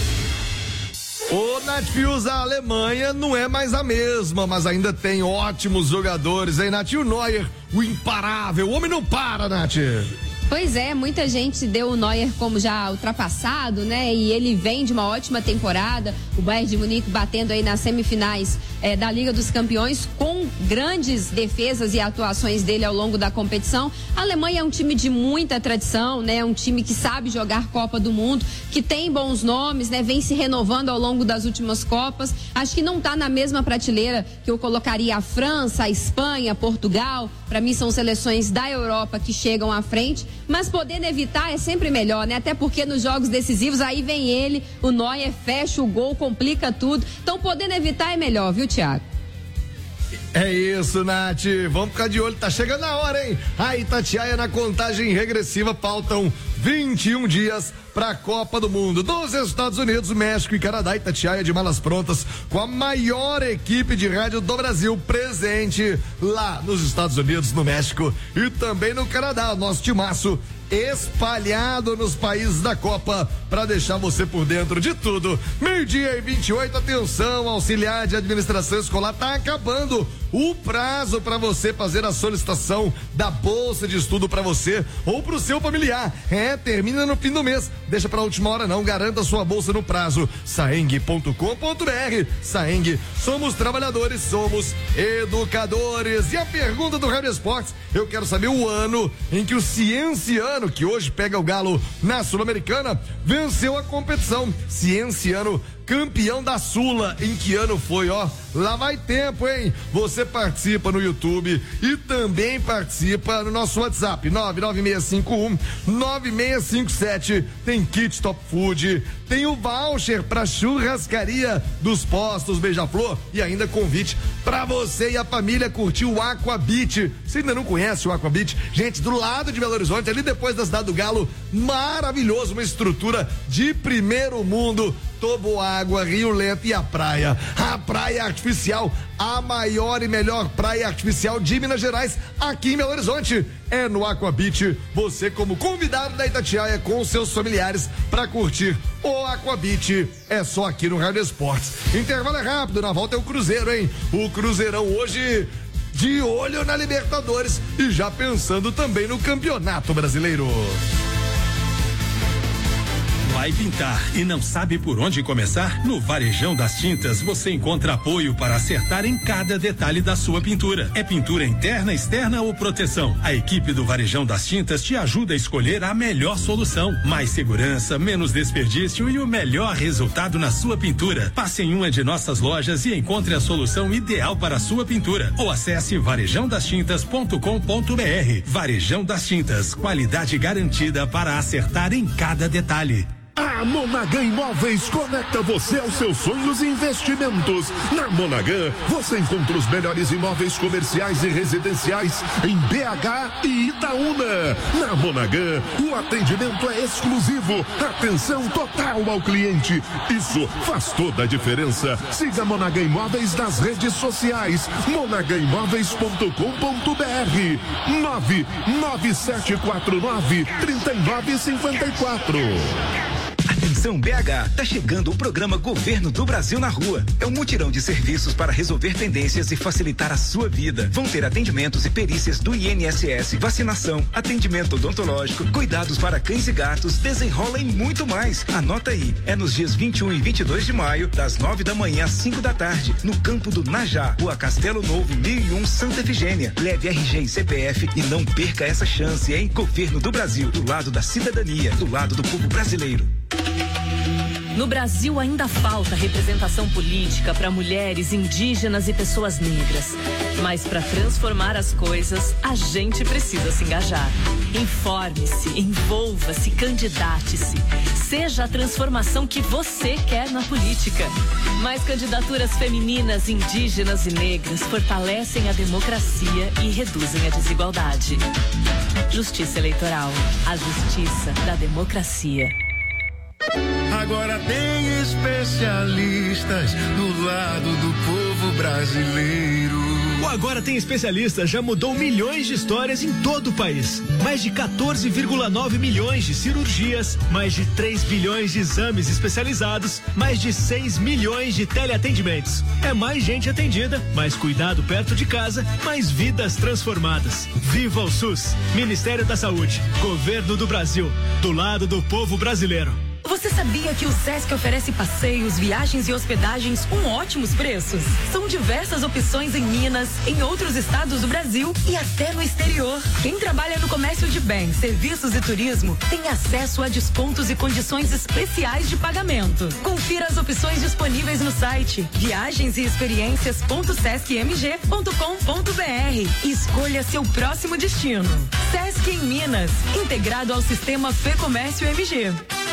Speaker 2: Ô, Nath Fius, a Alemanha não é mais a mesma, mas ainda tem ótimos jogadores aí, Nath. E o Neuer, o imparável, o homem não para, Nath.
Speaker 1: Pois é, muita gente deu o Neuer como já ultrapassado, né? E ele vem de uma ótima temporada, o Bayern de Munique batendo aí nas semifinais da Liga dos Campeões, com grandes defesas e atuações dele ao longo da competição. A Alemanha é um time de muita tradição, né? Um time que sabe jogar Copa do Mundo, que tem bons nomes, né? Vem se renovando ao longo das últimas Copas. Acho que não está na mesma prateleira que eu colocaria a França, a Espanha, Portugal. Para mim são seleções da Europa que chegam à frente, mas podendo evitar é sempre melhor, né? Até porque nos jogos decisivos aí vem ele, o Neuer fecha o gol, complica tudo. Então podendo evitar é melhor, viu, Thiago?
Speaker 2: É isso, Nath. Vamos ficar de olho. Tá chegando a hora, hein? A Itatiaia na contagem regressiva. Faltam 21 dias para a Copa do Mundo. Dos Estados Unidos, México e Canadá. Itatiaia de malas prontas com a maior equipe de rádio do Brasil presente lá nos Estados Unidos, no México e também no Canadá. Nosso timaço espalhado nos países da Copa para deixar você por dentro de tudo. 12:28, atenção, auxiliar de administração escolar, tá acabando o prazo para você fazer a solicitação da bolsa de estudo para você ou para o seu familiar. Termina no fim do mês. Deixa para a última hora não, garanta sua bolsa no prazo. saeng.com.br. Saeng, somos trabalhadores, somos educadores. E a pergunta do Rádio Esportes, eu quero saber o ano em que o Cienciano, que hoje pega o Galo na Sul-Americana, venceu a competição. Cienciano, campeão da Sula. Em que ano foi, ó? Lá vai tempo, hein? Você participa no YouTube e também participa no nosso WhatsApp, 99651-9657. Tem kit Top Food, tem o voucher pra churrascaria dos postos Beija-Flor e ainda convite pra você e a família curtir o Aqua Beach. Você ainda não conhece o Aqua Beach? Gente, do lado de Belo Horizonte, ali depois da cidade do Galo, maravilhoso, uma estrutura de primeiro mundo. Toboágua, Rio Lento e a praia. A praia artificial, a maior e melhor praia artificial de Minas Gerais, aqui em Belo Horizonte. É no Aqua Beach. Você como convidado da Itatiaia com seus familiares para curtir o Aqua Beach. É só aqui no Rádio Esportes. Intervalo é rápido, na volta é o Cruzeiro, hein? O Cruzeirão hoje de olho na Libertadores e já pensando também no Campeonato Brasileiro.
Speaker 17: Vai pintar e não sabe por onde começar? No Varejão das Tintas você encontra apoio para acertar em cada detalhe da sua pintura. É pintura interna, externa ou proteção? A equipe do Varejão das Tintas te ajuda a escolher a melhor solução. Mais segurança, menos desperdício e o melhor resultado na sua pintura. Passe em uma de nossas lojas e encontre a solução ideal para a sua pintura. Ou acesse varejãodastintas.com.br. Varejão das Tintas, qualidade garantida para acertar em cada detalhe.
Speaker 18: A Monaghan Imóveis conecta você aos seus sonhos e investimentos. Na Monaghan, você encontra os melhores imóveis comerciais e residenciais em BH e Itaúna. Na Monaghan, o atendimento é exclusivo. Atenção total ao cliente. Isso faz toda a diferença. Siga Monaghan Imóveis nas redes sociais. monaghanimóveis.com.br 99749-3954.
Speaker 19: Atenção BH, tá chegando o programa Governo do Brasil na Rua. É um mutirão de serviços para resolver pendências e facilitar a sua vida. Vão ter atendimentos e perícias do INSS, vacinação, atendimento odontológico, cuidados para cães e gatos, desenrola e muito mais. Anota aí, é nos dias 21 e 22 de maio, das 9 da manhã às 5 da tarde, no campo do Najá, Rua Castelo Novo, 1001, Santa Efigênia. Leve RG e CPF e não perca essa chance, hein? Governo do Brasil, do lado da cidadania, do lado do povo brasileiro.
Speaker 10: No Brasil ainda falta representação política para mulheres, indígenas e pessoas negras. Mas para transformar as coisas, a gente precisa se engajar. Informe-se, envolva-se, candidate-se. Seja a transformação que você quer na política. Mais candidaturas femininas, indígenas e negras fortalecem a democracia e reduzem a desigualdade. Justiça Eleitoral, a justiça da democracia.
Speaker 20: Agora tem especialistas do lado do povo brasileiro.
Speaker 21: O Agora Tem Especialista já mudou milhões de histórias em todo o país. Mais de 14,9 milhões de cirurgias, mais de 3 bilhões de exames especializados, mais de 6 milhões de teleatendimentos. É mais gente atendida, mais cuidado perto de casa, mais vidas transformadas. Viva o SUS! Ministério da Saúde, Governo do Brasil, do lado do povo brasileiro.
Speaker 22: Você sabia que o Sesc oferece passeios, viagens e hospedagens com ótimos preços? São diversas opções em Minas, em outros estados do Brasil e até no exterior. Quem trabalha no comércio de bens, serviços e turismo tem acesso a descontos e condições especiais de pagamento. Confira as opções disponíveis no site viagens-e-experiências.sescmg.com.br e escolha seu próximo destino. Sesc em Minas, integrado ao sistema Fê Comércio MG.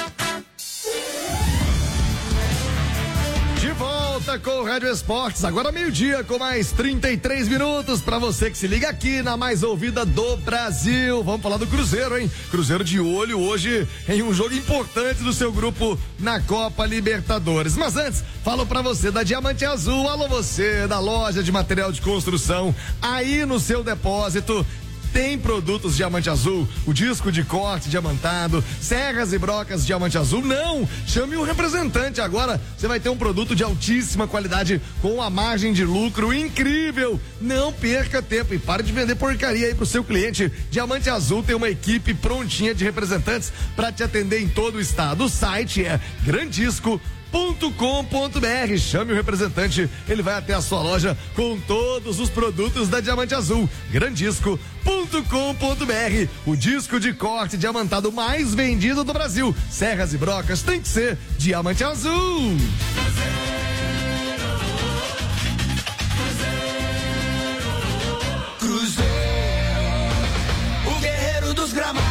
Speaker 2: De volta com o Rádio Esportes, agora meio-dia com mais 33 minutos para você que se liga aqui na mais ouvida do Brasil. Vamos falar do Cruzeiro, hein? Cruzeiro de olho hoje em um jogo importante do seu grupo na Copa Libertadores. Mas antes, falo para você da Diamante Azul. Alô você da loja de material de construção aí no seu depósito. Tem produtos Diamante Azul, o disco de corte diamantado, serras e brocas Diamante Azul. Não, chame um representante agora, você vai ter um produto de altíssima qualidade com uma margem de lucro incrível. Não perca tempo e pare de vender porcaria aí pro seu cliente. Diamante Azul tem uma equipe prontinha de representantes para te atender em todo o estado. O site é grandisco.com.br. Chame o representante, ele vai até a sua loja com todos os produtos da Diamante Azul. Grandisco.com.br, o disco de corte diamantado mais vendido do Brasil. Serras e brocas tem que ser Diamante Azul.
Speaker 20: Cruzeiro, o guerreiro dos gramados.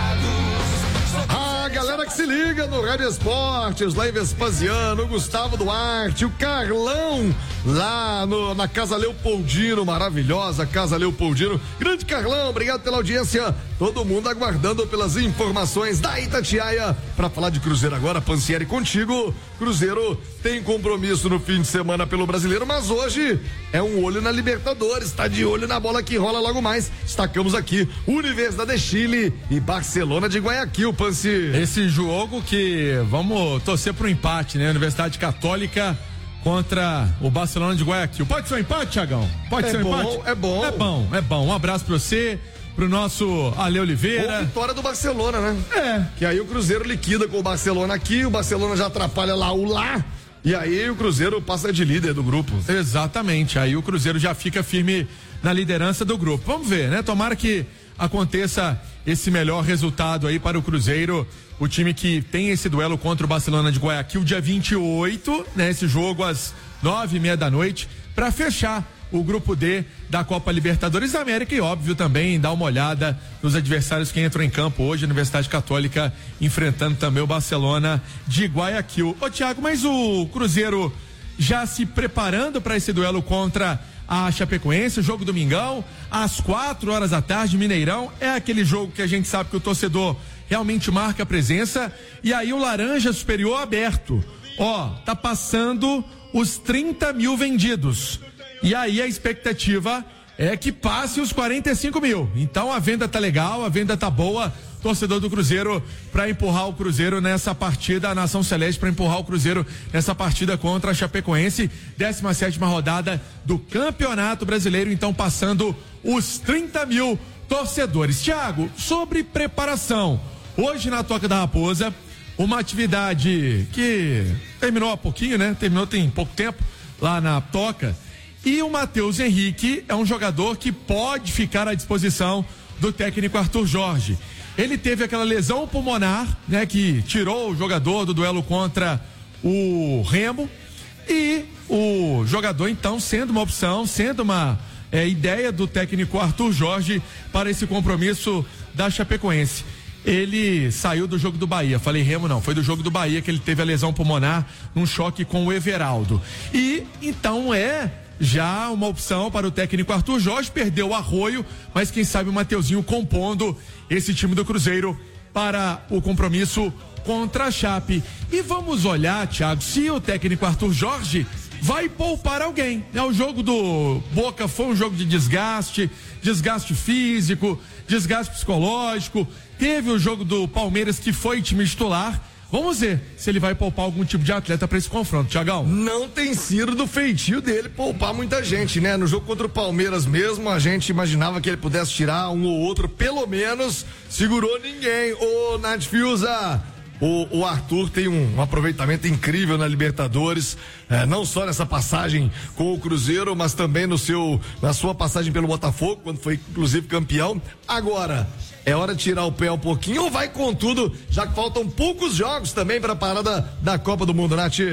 Speaker 2: Galera que se liga no Rádio Esportes, lá em Vespasiano, o Gustavo Duarte, o Carlão, lá na Casa Leopoldino, maravilhosa Casa Leopoldino. Grande Carlão, obrigado pela audiência. Todo mundo aguardando pelas informações da Itatiaia. Para falar de Cruzeiro agora, Pansieri contigo. Cruzeiro tem compromisso no fim de semana pelo Brasileiro, mas hoje é um olho na Libertadores, tá de olho na bola que rola logo mais. Destacamos aqui Universidade de Chile e Barcelona de Guayaquil, Pansi.
Speaker 23: Esse jogo que vamos torcer pro empate, né? Universidade Católica contra o Barcelona de Guayaquil. Pode ser um empate, Thiagão? Pode ser um empate?
Speaker 2: É bom.
Speaker 23: É bom. Um abraço pra você, pro nosso Ale Oliveira.
Speaker 2: Ou vitória do Barcelona, né? Que aí o Cruzeiro liquida com o Barcelona aqui, o Barcelona já atrapalha lá o lá. E aí o Cruzeiro passa de líder do grupo.
Speaker 23: Exatamente, aí o Cruzeiro já fica firme na liderança do grupo. Vamos ver, né? Tomara que aconteça esse melhor resultado aí para o Cruzeiro, o time que tem esse duelo contra o Barcelona de Guayaquil dia 28, né? Esse jogo às 9:30 da noite, para fechar o grupo D da Copa Libertadores da América e, óbvio, também dar uma olhada nos adversários que entram em campo hoje. A Universidade Católica enfrentando também o Barcelona de Guayaquil. Ô Thiago, mas o Cruzeiro já se preparando para esse duelo contra a Chapecoense, o jogo domingão, às 4h da tarde, Mineirão. É aquele jogo que a gente sabe que o torcedor realmente marca a presença. E aí o laranja superior aberto. Tá passando os 30 mil vendidos. E aí a expectativa é que passe os 45 mil. Então a venda tá legal, a venda tá boa. Torcedor do Cruzeiro para empurrar o Cruzeiro nessa partida, a Nação Celeste para empurrar o Cruzeiro nessa partida contra a Chapecoense, 17ª rodada do Campeonato Brasileiro, então passando os 30 mil torcedores. Thiago, sobre preparação, hoje na Toca da Raposa, uma atividade que terminou há pouquinho, né? Terminou tem pouco tempo lá na Toca. E o Matheus Henrique é um jogador que pode ficar à disposição do técnico Arthur Jorge. Ele teve aquela lesão pulmonar, né, que tirou o jogador do duelo contra o Remo, e o jogador então sendo uma opção, sendo uma ideia do técnico Arthur Jorge para esse compromisso da Chapecoense. Ele saiu do jogo do Bahia, falei Remo não, foi do jogo do Bahia que ele teve a lesão pulmonar num choque com o Everaldo. E então já uma opção para o técnico Arthur Jorge, perdeu o Arroio, mas quem sabe o Mateuzinho compondo esse time do Cruzeiro para o compromisso contra a Chape. E vamos olhar, Thiago, se o técnico Arthur Jorge vai poupar alguém. O jogo do Boca foi um jogo de desgaste físico, desgaste psicológico. Teve o jogo do Palmeiras, que foi time titular. Vamos ver se ele vai poupar algum tipo de atleta para esse confronto, Thiagão.
Speaker 2: Não tem sido do feitio dele poupar muita gente, né? No jogo contra o Palmeiras mesmo, a gente imaginava que ele pudesse tirar um ou outro, pelo menos segurou ninguém. Ô, Nath Fiuza, o Arthur tem um aproveitamento incrível na Libertadores, não só nessa passagem com o Cruzeiro, mas também na sua passagem pelo Botafogo, quando foi inclusive campeão. Agora, é hora de tirar o pé um pouquinho ou vai com tudo, já que faltam poucos jogos também para a parada da Copa do Mundo, Nath?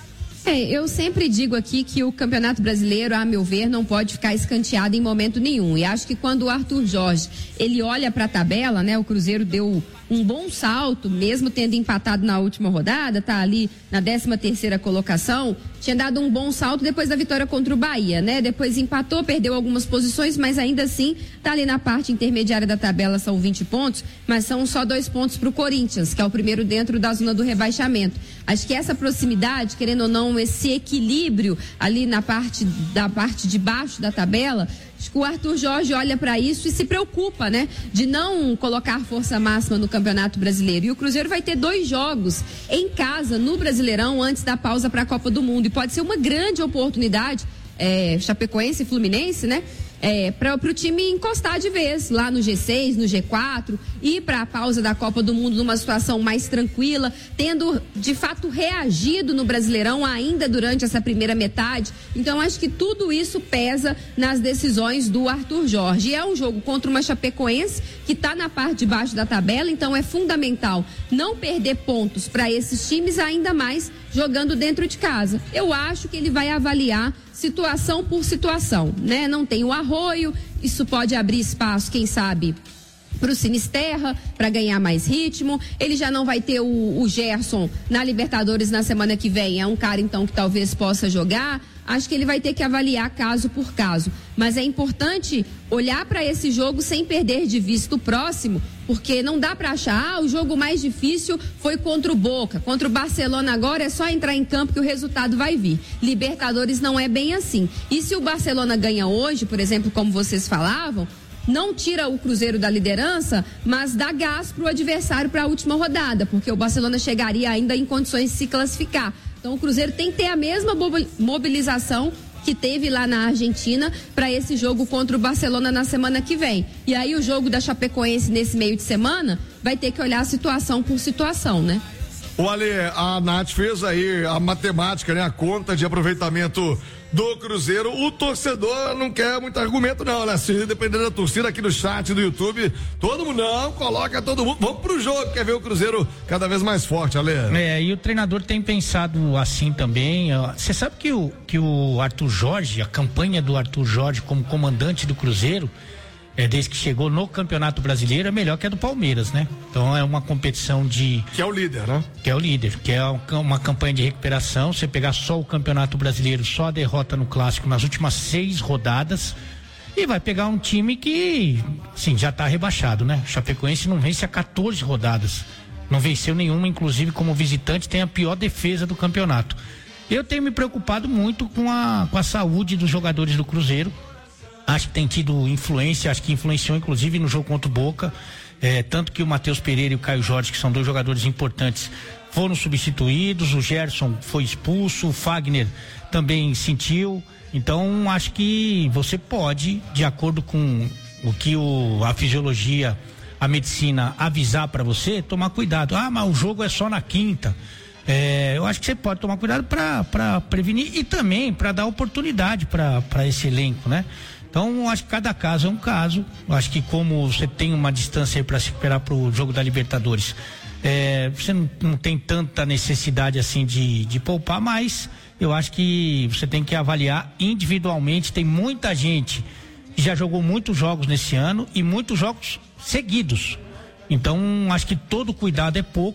Speaker 1: Eu sempre digo aqui que o Campeonato Brasileiro, a meu ver, não pode ficar escanteado em momento nenhum. E acho que quando o Arthur Jorge, ele olha para a tabela, né? O Cruzeiro deu um bom salto, mesmo tendo empatado na última rodada, tá ali na 13ª colocação, tinha dado um bom salto depois da vitória contra o Bahia, né? Depois empatou, perdeu algumas posições, mas ainda assim tá ali na parte intermediária da tabela, são 20 pontos, mas são só 2 pontos pro Corinthians, que é o primeiro dentro da zona do rebaixamento. Acho que essa proximidade, querendo ou não, esse equilíbrio ali na parte de baixo da tabela, acho que o Arthur Jorge olha para isso e se preocupa, né? De não colocar força máxima no Campeonato Brasileiro. E o Cruzeiro vai ter 2 jogos em casa, no Brasileirão, antes da pausa para a Copa do Mundo. E pode ser uma grande oportunidade, Chapecoense e Fluminense, né? Para o time encostar de vez lá no G6, no G4, ir para a pausa da Copa do Mundo numa situação mais tranquila, tendo de fato reagido no Brasileirão ainda durante essa primeira metade. Então acho que tudo isso pesa nas decisões do Arthur Jorge. E é um jogo contra uma Chapecoense que está na parte de baixo da tabela, então é fundamental não perder pontos para esses times, ainda mais jogando dentro de casa. Eu acho que ele vai avaliar situação por situação, né? Não tem o Arroio, isso pode abrir espaço, quem sabe, para o Sinisterra, para ganhar mais ritmo. Ele já não vai ter o Gerson na Libertadores na semana que vem, é um cara então que talvez possa jogar. Acho que ele vai ter que avaliar caso por caso, mas é importante olhar para esse jogo sem perder de vista o próximo, porque não dá para achar, o jogo mais difícil foi contra o Boca, contra o Barcelona agora é só entrar em campo que o resultado vai vir. Libertadores não é bem assim. E se o Barcelona ganha hoje, por exemplo, como vocês falavam, não tira o Cruzeiro da liderança, mas dá gás para o adversário para a última rodada, porque o Barcelona chegaria ainda em condições de se classificar. Então o Cruzeiro tem que ter a mesma mobilização que teve lá na Argentina para esse jogo contra o Barcelona na semana que vem. E aí o jogo da Chapecoense nesse meio de semana vai ter que olhar situação por situação, né?
Speaker 2: Olha, a Nath fez aí a matemática, né? A conta de aproveitamento do Cruzeiro. O torcedor não quer muito argumento não, né? Se depender da torcida aqui no chat do YouTube, todo mundo não, coloca todo mundo, vamos pro jogo, quer ver o Cruzeiro cada vez mais forte, Ale.
Speaker 3: E o treinador tem pensado assim também. Você sabe que o Arthur Jorge, a campanha do Arthur Jorge como comandante do Cruzeiro, desde que chegou no Campeonato Brasileiro, é melhor que a do Palmeiras, né? Então é uma competição que
Speaker 2: é o líder, né?
Speaker 3: Que é o líder, que é uma campanha de recuperação. Você pegar só o Campeonato Brasileiro, só a derrota no Clássico nas últimas 6 rodadas, e vai pegar um time que, sim, já tá rebaixado, né? O Chapecoense não vence há 14 rodadas. Não venceu nenhuma, inclusive como visitante, tem a pior defesa do campeonato. Eu tenho me preocupado muito com a saúde dos jogadores do Cruzeiro. Acho que tem tido influência, acho que influenciou inclusive no jogo contra o Boca, tanto que o Matheus Pereira e o Caio Jorge, que são 2 jogadores importantes, foram substituídos, o Gerson foi expulso, o Fagner também sentiu. Então acho que você pode, de acordo com o que a fisiologia, a medicina avisar para você, tomar cuidado. Mas o jogo é só na quinta. Eu acho que você pode tomar cuidado para prevenir e também para dar oportunidade para esse elenco, né? Então, acho que cada caso é um caso. Acho que como você tem uma distância aí para se esperar para o jogo da Libertadores, você não tem tanta necessidade assim de poupar, mas eu acho que você tem que avaliar individualmente. Tem muita gente que já jogou muitos jogos nesse ano e muitos jogos seguidos. Então, acho que todo cuidado é pouco,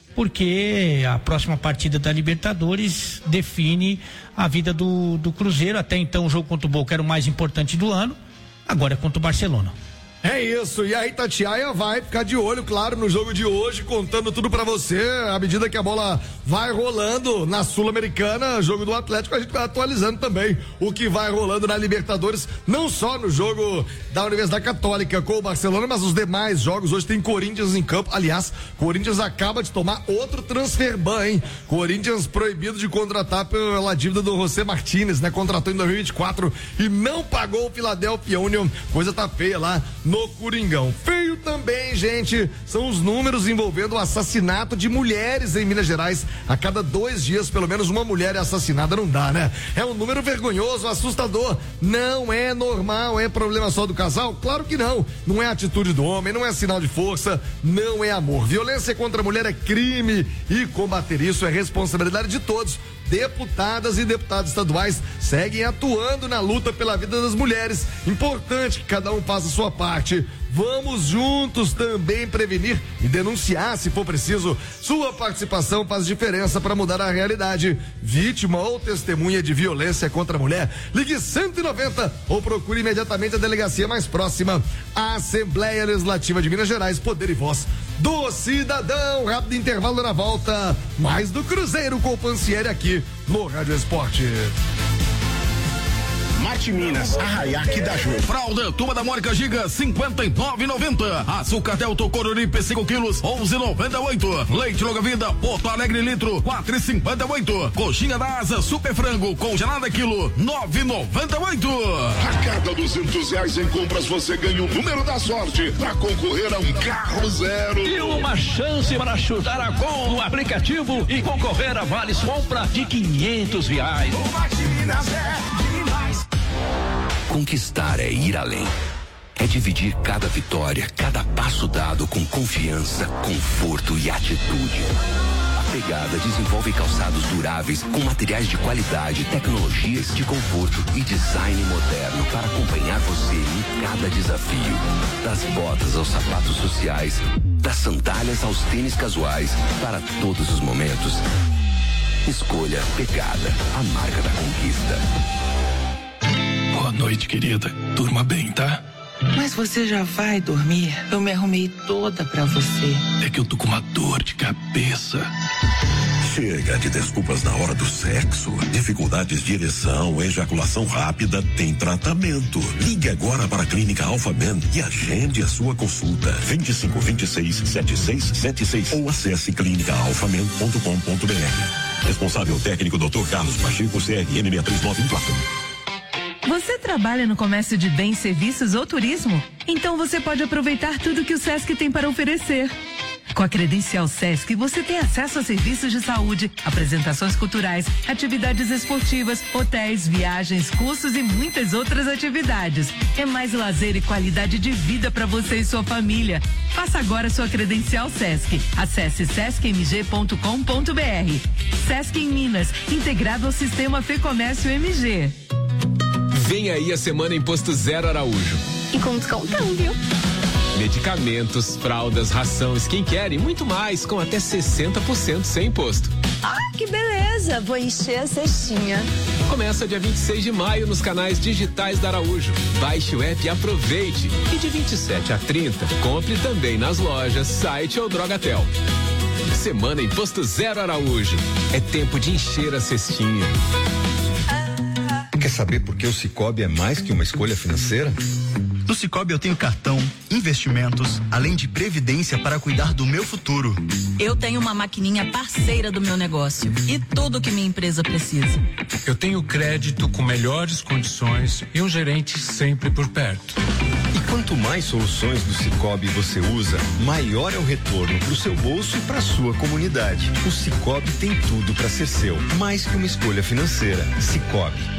Speaker 3: porque a próxima partida da Libertadores define a vida do Cruzeiro. Até então o jogo contra o Boca era o mais importante do ano, agora é contra o Barcelona.
Speaker 2: É isso, e a Itatiaia vai ficar de olho, claro, no jogo de hoje, contando tudo pra você, à medida que a bola vai rolando na Sul-Americana, jogo do Atlético, a gente vai atualizando também o que vai rolando na Libertadores, não só no jogo da Universidade Católica com o Barcelona, mas os demais jogos. Hoje tem Corinthians em campo, aliás, Corinthians acaba de tomar outro transfer ban, hein? Corinthians proibido de contratar pela dívida do José Martínez, né? Contratou em 2024 e não pagou o Philadelphia Union, coisa tá feia lá no Coringão. Feio também, gente, são os números envolvendo o assassinato de mulheres em Minas Gerais. A cada 2 dias, pelo menos uma mulher é assassinada, não dá, né? É um número vergonhoso, assustador. Não é normal, é problema só do casal? Claro que não. Não é atitude do homem, não é sinal de força, não é amor. Violência contra a mulher é crime e combater isso é responsabilidade de todos. Deputadas e deputados estaduais seguem atuando na luta pela vida das mulheres. Importante que cada um faça a sua parte. Vamos juntos também prevenir e denunciar, se for preciso. Sua participação faz diferença para mudar a realidade. Vítima ou testemunha de violência contra a mulher, ligue 190 ou procure imediatamente a delegacia mais próxima. A Assembleia Legislativa de Minas Gerais, poder e voz do cidadão. Rápido intervalo na volta. Mais do Cruzeiro com o Pancieri aqui no Rádio Esporte.
Speaker 5: Mate Minas, Arraiaque da Ju. Fralda, Turma da Mônica Giga, 59,90. Açúcar Delta Coruripe, 5 quilos, 11,98. Leite Longa Vida, Porto Alegre litro, 4,58. Coxinha da Asa, Super Frango, congelada quilo, 9,98.
Speaker 18: A cada R$200 em compras você ganha o número da sorte para concorrer a um carro zero.
Speaker 12: E uma chance para chutar a gol no aplicativo e concorrer a vales compra de R$500.
Speaker 20: O Mate Minas é demais.
Speaker 6: Conquistar é ir além. É dividir cada vitória, cada passo dado com confiança, conforto e atitude. A Pegada desenvolve calçados duráveis com materiais de qualidade, tecnologias de conforto e design moderno para acompanhar você em cada desafio. Das botas aos sapatos sociais, das sandálias aos tênis casuais, para todos os momentos. Escolha Pegada, a marca da conquista.
Speaker 8: Boa noite, querida. Durma bem, tá?
Speaker 24: Mas você já vai dormir? Eu me arrumei toda pra você.
Speaker 8: É que eu tô com uma dor de cabeça.
Speaker 25: Chega de desculpas na hora do sexo. Dificuldades de ereção, ejaculação rápida, tem tratamento. Ligue agora para a Clínica Alphaman e agende a sua consulta. 2526-7676 ou acesse clinicaalphaman.com.br. Responsável técnico Dr. Carlos Pacheco, CRM 63914.
Speaker 26: Você trabalha no comércio de bens, serviços ou turismo? Então você pode aproveitar tudo que o Sesc tem para oferecer. Com a credencial Sesc, você tem acesso a serviços de saúde, apresentações culturais, atividades esportivas, hotéis, viagens, cursos e muitas outras atividades. É mais lazer e qualidade de vida para você e sua família. Faça agora sua credencial Sesc. Acesse sescmg.com.br. Sesc em Minas, integrado ao sistema Fecomércio MG.
Speaker 27: Vem aí a semana Imposto Zero Araújo.
Speaker 28: E com descontão, viu?
Speaker 27: Medicamentos, fraldas, ração, skincare e muito mais, com até 60% sem imposto.
Speaker 28: Ah, que beleza! Vou encher a cestinha.
Speaker 27: Começa dia 26 de maio nos canais digitais da Araújo. Baixe o app e aproveite. E de 27 a 30, compre também nas lojas, site ou Drogatel. Semana Imposto Zero Araújo. É tempo de encher a cestinha.
Speaker 29: Quer saber por que o Sicoob é mais que uma escolha financeira?
Speaker 30: No Sicoob eu tenho cartão, investimentos, além de previdência para cuidar do meu futuro.
Speaker 31: Eu tenho uma maquininha parceira do meu negócio e tudo que minha empresa precisa.
Speaker 32: Eu tenho crédito com melhores condições e um gerente sempre por perto.
Speaker 29: E quanto mais soluções do Sicoob você usa, maior é o retorno para o seu bolso e para a sua comunidade. O Sicoob tem tudo para ser seu, mais que uma escolha financeira. Sicoob.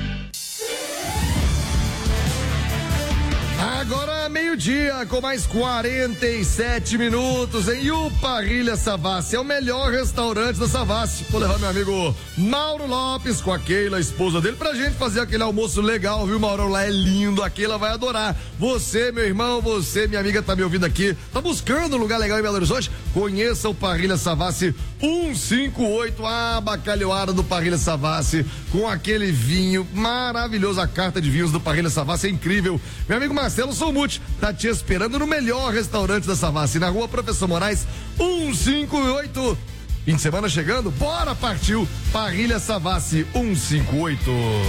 Speaker 2: Agora meio-dia, com mais 47 minutos, em Parrilha Savassi. É o melhor restaurante da Savassi. Vou levar meu amigo Mauro Lopes com a Keila, a esposa dele, pra gente fazer aquele almoço legal, viu, Mauro? Lá é lindo, a Keila vai adorar. Você, meu irmão, você, minha amiga, tá me ouvindo aqui, tá buscando um lugar legal em Belo Horizonte? Conheça o Parrilha Savassi 158, a bacalhoada do Parrilha Savassi, com aquele vinho maravilhoso. A carta de vinhos do Parrilha Savassi é incrível. Meu amigo Marcelo Somuti tá te esperando no melhor restaurante da Savassi, na Rua Professor Moraes 158. Fim de semana chegando? Bora, partiu! Parrilha Savassi 158.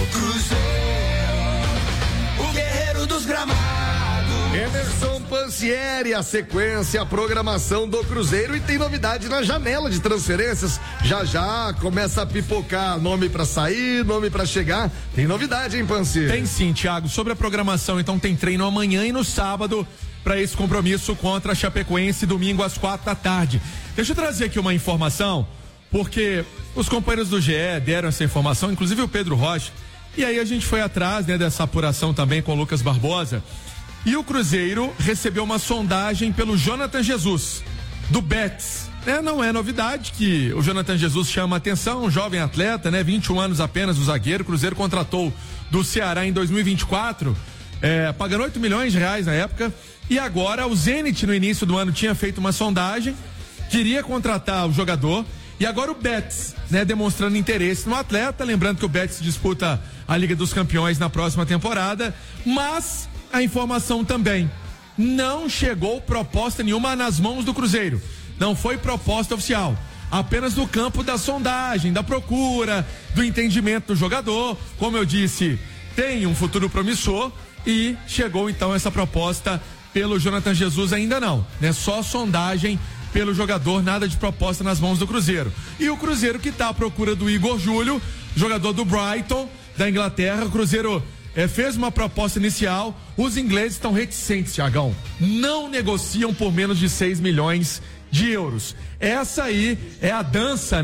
Speaker 20: Cruzeiro, o guerreiro dos gramados.
Speaker 2: Emerson Pansieri, a sequência, a programação do Cruzeiro, e tem novidade na janela de transferências. Já começa a pipocar nome pra sair, nome pra chegar. Tem novidade, hein, Pansieri?
Speaker 23: Tem sim, Thiago. Sobre a programação, então tem treino amanhã e no sábado para esse compromisso contra a Chapecoense, domingo às 4h. Deixa eu trazer aqui uma informação, porque os companheiros do GE deram essa informação, inclusive o Pedro Rocha, e aí a gente foi atrás, né, dessa apuração também com o Lucas Barbosa. E o Cruzeiro recebeu uma sondagem pelo Jonathan Jesus, do Betis. Não é novidade que o Jonathan Jesus chama a atenção, um jovem atleta, 21 anos apenas, o zagueiro. O Cruzeiro contratou do Ceará em 2024, pagando R$8 milhões na época. E agora o Zenit, no início do ano, tinha feito uma sondagem, queria contratar o jogador. E agora o Betis, demonstrando interesse no atleta. Lembrando que o Betis disputa a Liga dos Campeões na próxima temporada, mas a informação também: não chegou proposta nenhuma nas mãos do Cruzeiro. Não foi proposta oficial. Apenas no campo da sondagem, da procura, do entendimento do jogador. Como eu disse, tem um futuro promissor e chegou então essa proposta pelo Jonathan Jesus. Ainda não, só sondagem pelo jogador, nada de proposta nas mãos do Cruzeiro. E o Cruzeiro que está à procura do Igor Júlio, jogador do Brighton, da Inglaterra. O Cruzeiro fez uma proposta inicial. Os ingleses estão reticentes, Thiagão. Não negociam por menos de 6 milhões de euros. Essa aí é a dança,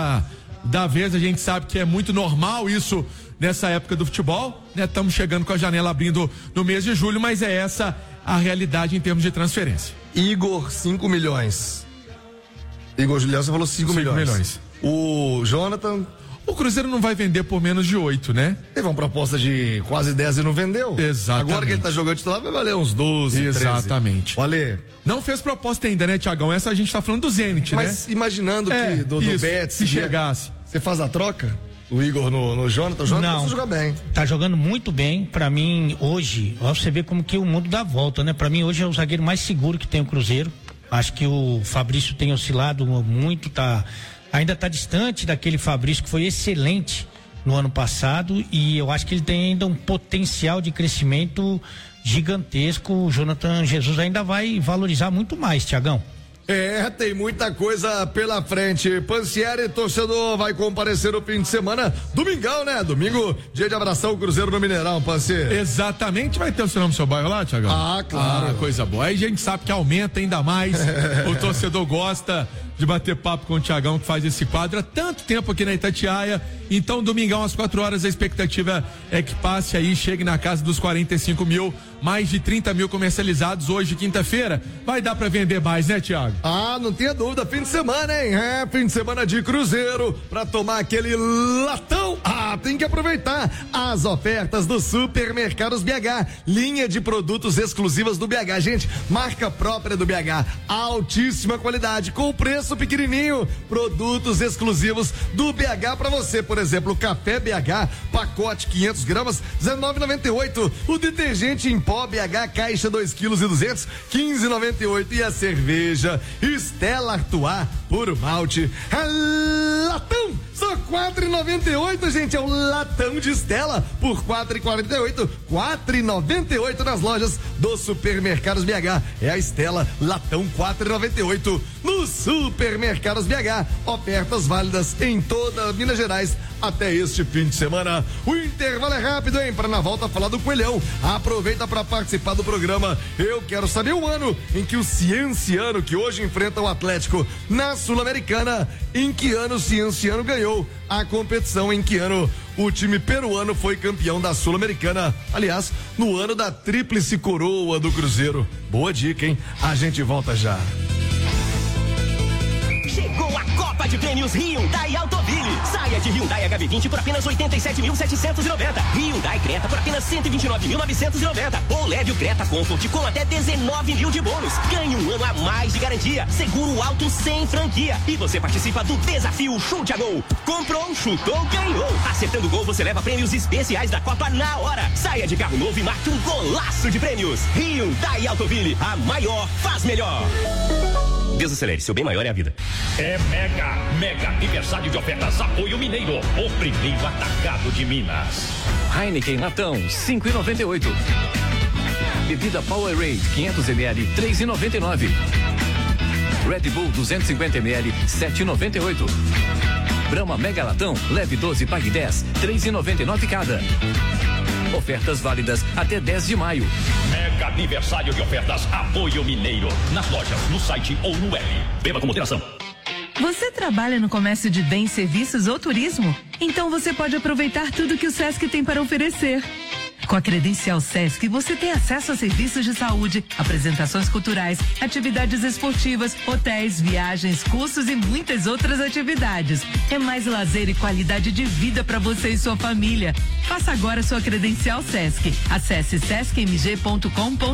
Speaker 23: da vez. A gente sabe que é muito normal isso nessa época do futebol, Estamos chegando com a janela abrindo no mês de julho, mas é essa a realidade em termos de transferência.
Speaker 2: Igor, 5 milhões. Igor Julião, você falou 5 milhões. O Jonathan...
Speaker 23: O Cruzeiro não vai vender por menos de 8,
Speaker 2: Teve uma proposta de quase 10 e não vendeu.
Speaker 23: Exatamente.
Speaker 2: Agora que ele tá jogando titular vai valer uns 12,
Speaker 23: exatamente.
Speaker 2: 13. Olha.
Speaker 23: Não fez proposta ainda, Thiagão? Essa a gente tá falando do Zenit,
Speaker 2: Mas imaginando que do Betis,
Speaker 23: se chegasse.
Speaker 2: Você faz a troca? O Igor no Jonathan? O Jonathan precisa jogar bem.
Speaker 3: Tá jogando muito bem. Pra mim, hoje, você vê como que o mundo dá volta, Pra mim, hoje é o zagueiro mais seguro que tem o Cruzeiro. Acho que o Fabrício tem oscilado muito, ainda tá distante daquele Fabrício que foi excelente no ano passado, e eu acho que ele tem ainda um potencial de crescimento gigantesco. O Jonathan Jesus ainda vai valorizar muito mais, Thiagão.
Speaker 2: Tem muita coisa pela frente. Pansieri, torcedor, vai comparecer no fim de semana. Domingão, Domingo, dia de abraçar o Cruzeiro no Mineirão, Pansieri.
Speaker 23: Exatamente. Vai ter o seu nome no seu bairro lá, Thiagão?
Speaker 2: Claro.
Speaker 23: Coisa boa. Aí a gente sabe que aumenta ainda mais. O torcedor gosta de bater papo com o Thiagão, que faz esse quadro há tanto tempo aqui na Itatiaia. Então, domingão às 4h, a expectativa é que passe aí, chegue na casa dos 45 mil, mais de 30 mil comercializados hoje, quinta-feira. Vai dar pra vender mais, Thiago?
Speaker 2: Não tenha dúvida, fim de semana, hein? Fim de semana de Cruzeiro, pra tomar aquele latão. Tem que aproveitar as ofertas do Supermercados BH, linha de produtos exclusivas do BH, gente, marca própria do BH, altíssima qualidade, com preço pequenininho, produtos exclusivos do BH pra você. Por exemplo, café BH, pacote 500 gramas, R$19,98. O detergente em pó BH, caixa 2,2 kg, R$15,98. E a cerveja Stella Artois, puro malte, latão, só R$4,98, gente. É o latão de Stella por R$4,48. R$4,98 nas lojas do Supermercados BH. É a Stella latão R$4,98 no Supermercados BH. Ofertas válidas em toda Minas Gerais até este fim de semana. O intervalo é rápido, hein? Para na volta falar do Coelhão. Aproveita para participar do programa. Eu quero saber o ano em que o Cienciano, que hoje enfrenta o Atlético na Sul-Americana, em que ano o Cienciano ganhou a competição, em que ano o time peruano foi campeão da Sul-Americana. Aliás, no ano da tríplice coroa do Cruzeiro. Boa dica, hein? A gente volta já.
Speaker 12: Chegou a Copa
Speaker 4: Leva de prêmios Hyundai Autoville. Saia de Hyundai HB20 por apenas 87.790. Hyundai Creta por apenas 129.990. Ou leve o Creta Comfort com até 19 mil de bônus. Ganhe um ano a mais de garantia. Seguro alto sem franquia. E você participa do desafio Chute a Gol. Comprou, chutou, ganhou. Acertando o gol, você leva prêmios especiais da Copa na hora. Saia de carro novo e marque um golaço de prêmios. Hyundai Autoville, a maior faz melhor. Desacelere, seu bem maior é a vida.
Speaker 12: É mega aniversário de ofertas Apoio Mineiro, o primeiro atacado de Minas.
Speaker 27: Heineken Latão, 5,98. Bebida Powerade, 500 ml, 3,99. Red Bull 250 ml, 7,98. Brahma Mega Latão, leve 12, pague 10, 3,99 cada. Ofertas válidas até 10 de maio.
Speaker 12: Mega aniversário de ofertas Apoio Mineiro. Nas lojas, no site ou no web. Beba com moderação.
Speaker 26: Você trabalha no comércio de bens, serviços ou turismo? Então você pode aproveitar tudo que o Sesc tem para oferecer. Com a credencial Sesc, você tem acesso a serviços de saúde, apresentações culturais, atividades esportivas, hotéis, viagens, cursos e muitas outras atividades. É mais lazer e qualidade de vida para você e sua família. Faça agora sua credencial Sesc. Acesse sescmg.com.br.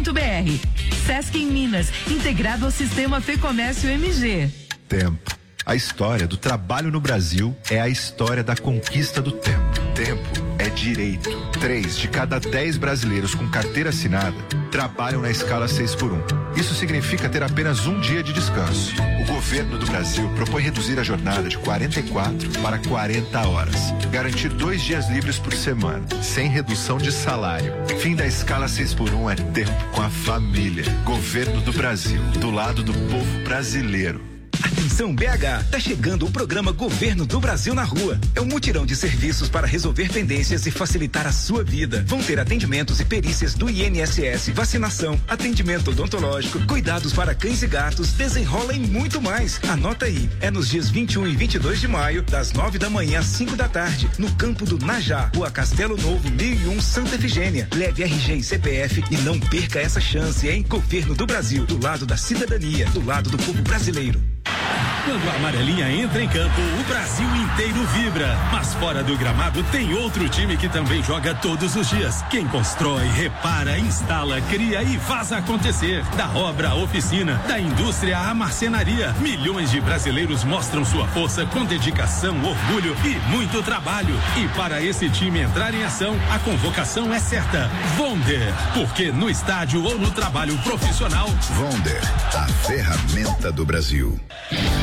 Speaker 26: Sesc em Minas, integrado ao sistema FEComércio MG.
Speaker 7: Tempo. A história do trabalho no Brasil é a história da conquista do tempo. Tempo é direito. 3 de cada 10 brasileiros com carteira assinada trabalham na escala 6x1. Isso significa ter apenas um dia de descanso. O governo do Brasil propõe reduzir a jornada de 44 para 40 horas. Garantir 2 dias livres por semana, sem redução de salário. Fim da escala 6x1 é tempo com a família. Governo do Brasil, do lado do povo brasileiro.
Speaker 9: Atenção BH, tá chegando o programa Governo do Brasil na Rua. É um mutirão de serviços para resolver pendências e facilitar a sua vida. Vão ter atendimentos e perícias do INSS, vacinação, atendimento odontológico, cuidados para cães e gatos, desenrola e muito mais. Anota aí, é nos dias 21 e 22 de maio, das 9 da manhã às 5 da tarde, no campo do Najá, Rua Castelo Novo, 1001, Santa Efigênia. Leve RG e CPF e não perca essa chance, hein? Governo do Brasil, do lado da cidadania, do lado do povo brasileiro.
Speaker 10: Quando a amarelinha entra em campo, o Brasil inteiro vibra. Mas fora do gramado tem outro time que também joga todos os dias. Quem constrói, repara, instala, cria e faz acontecer. Da obra à oficina, da indústria à marcenaria. Milhões de brasileiros mostram sua força com dedicação, orgulho e muito trabalho. E para esse time entrar em ação, a convocação é certa. Vonder, porque no estádio ou no trabalho profissional,
Speaker 11: Vonder, a ferramenta do Brasil.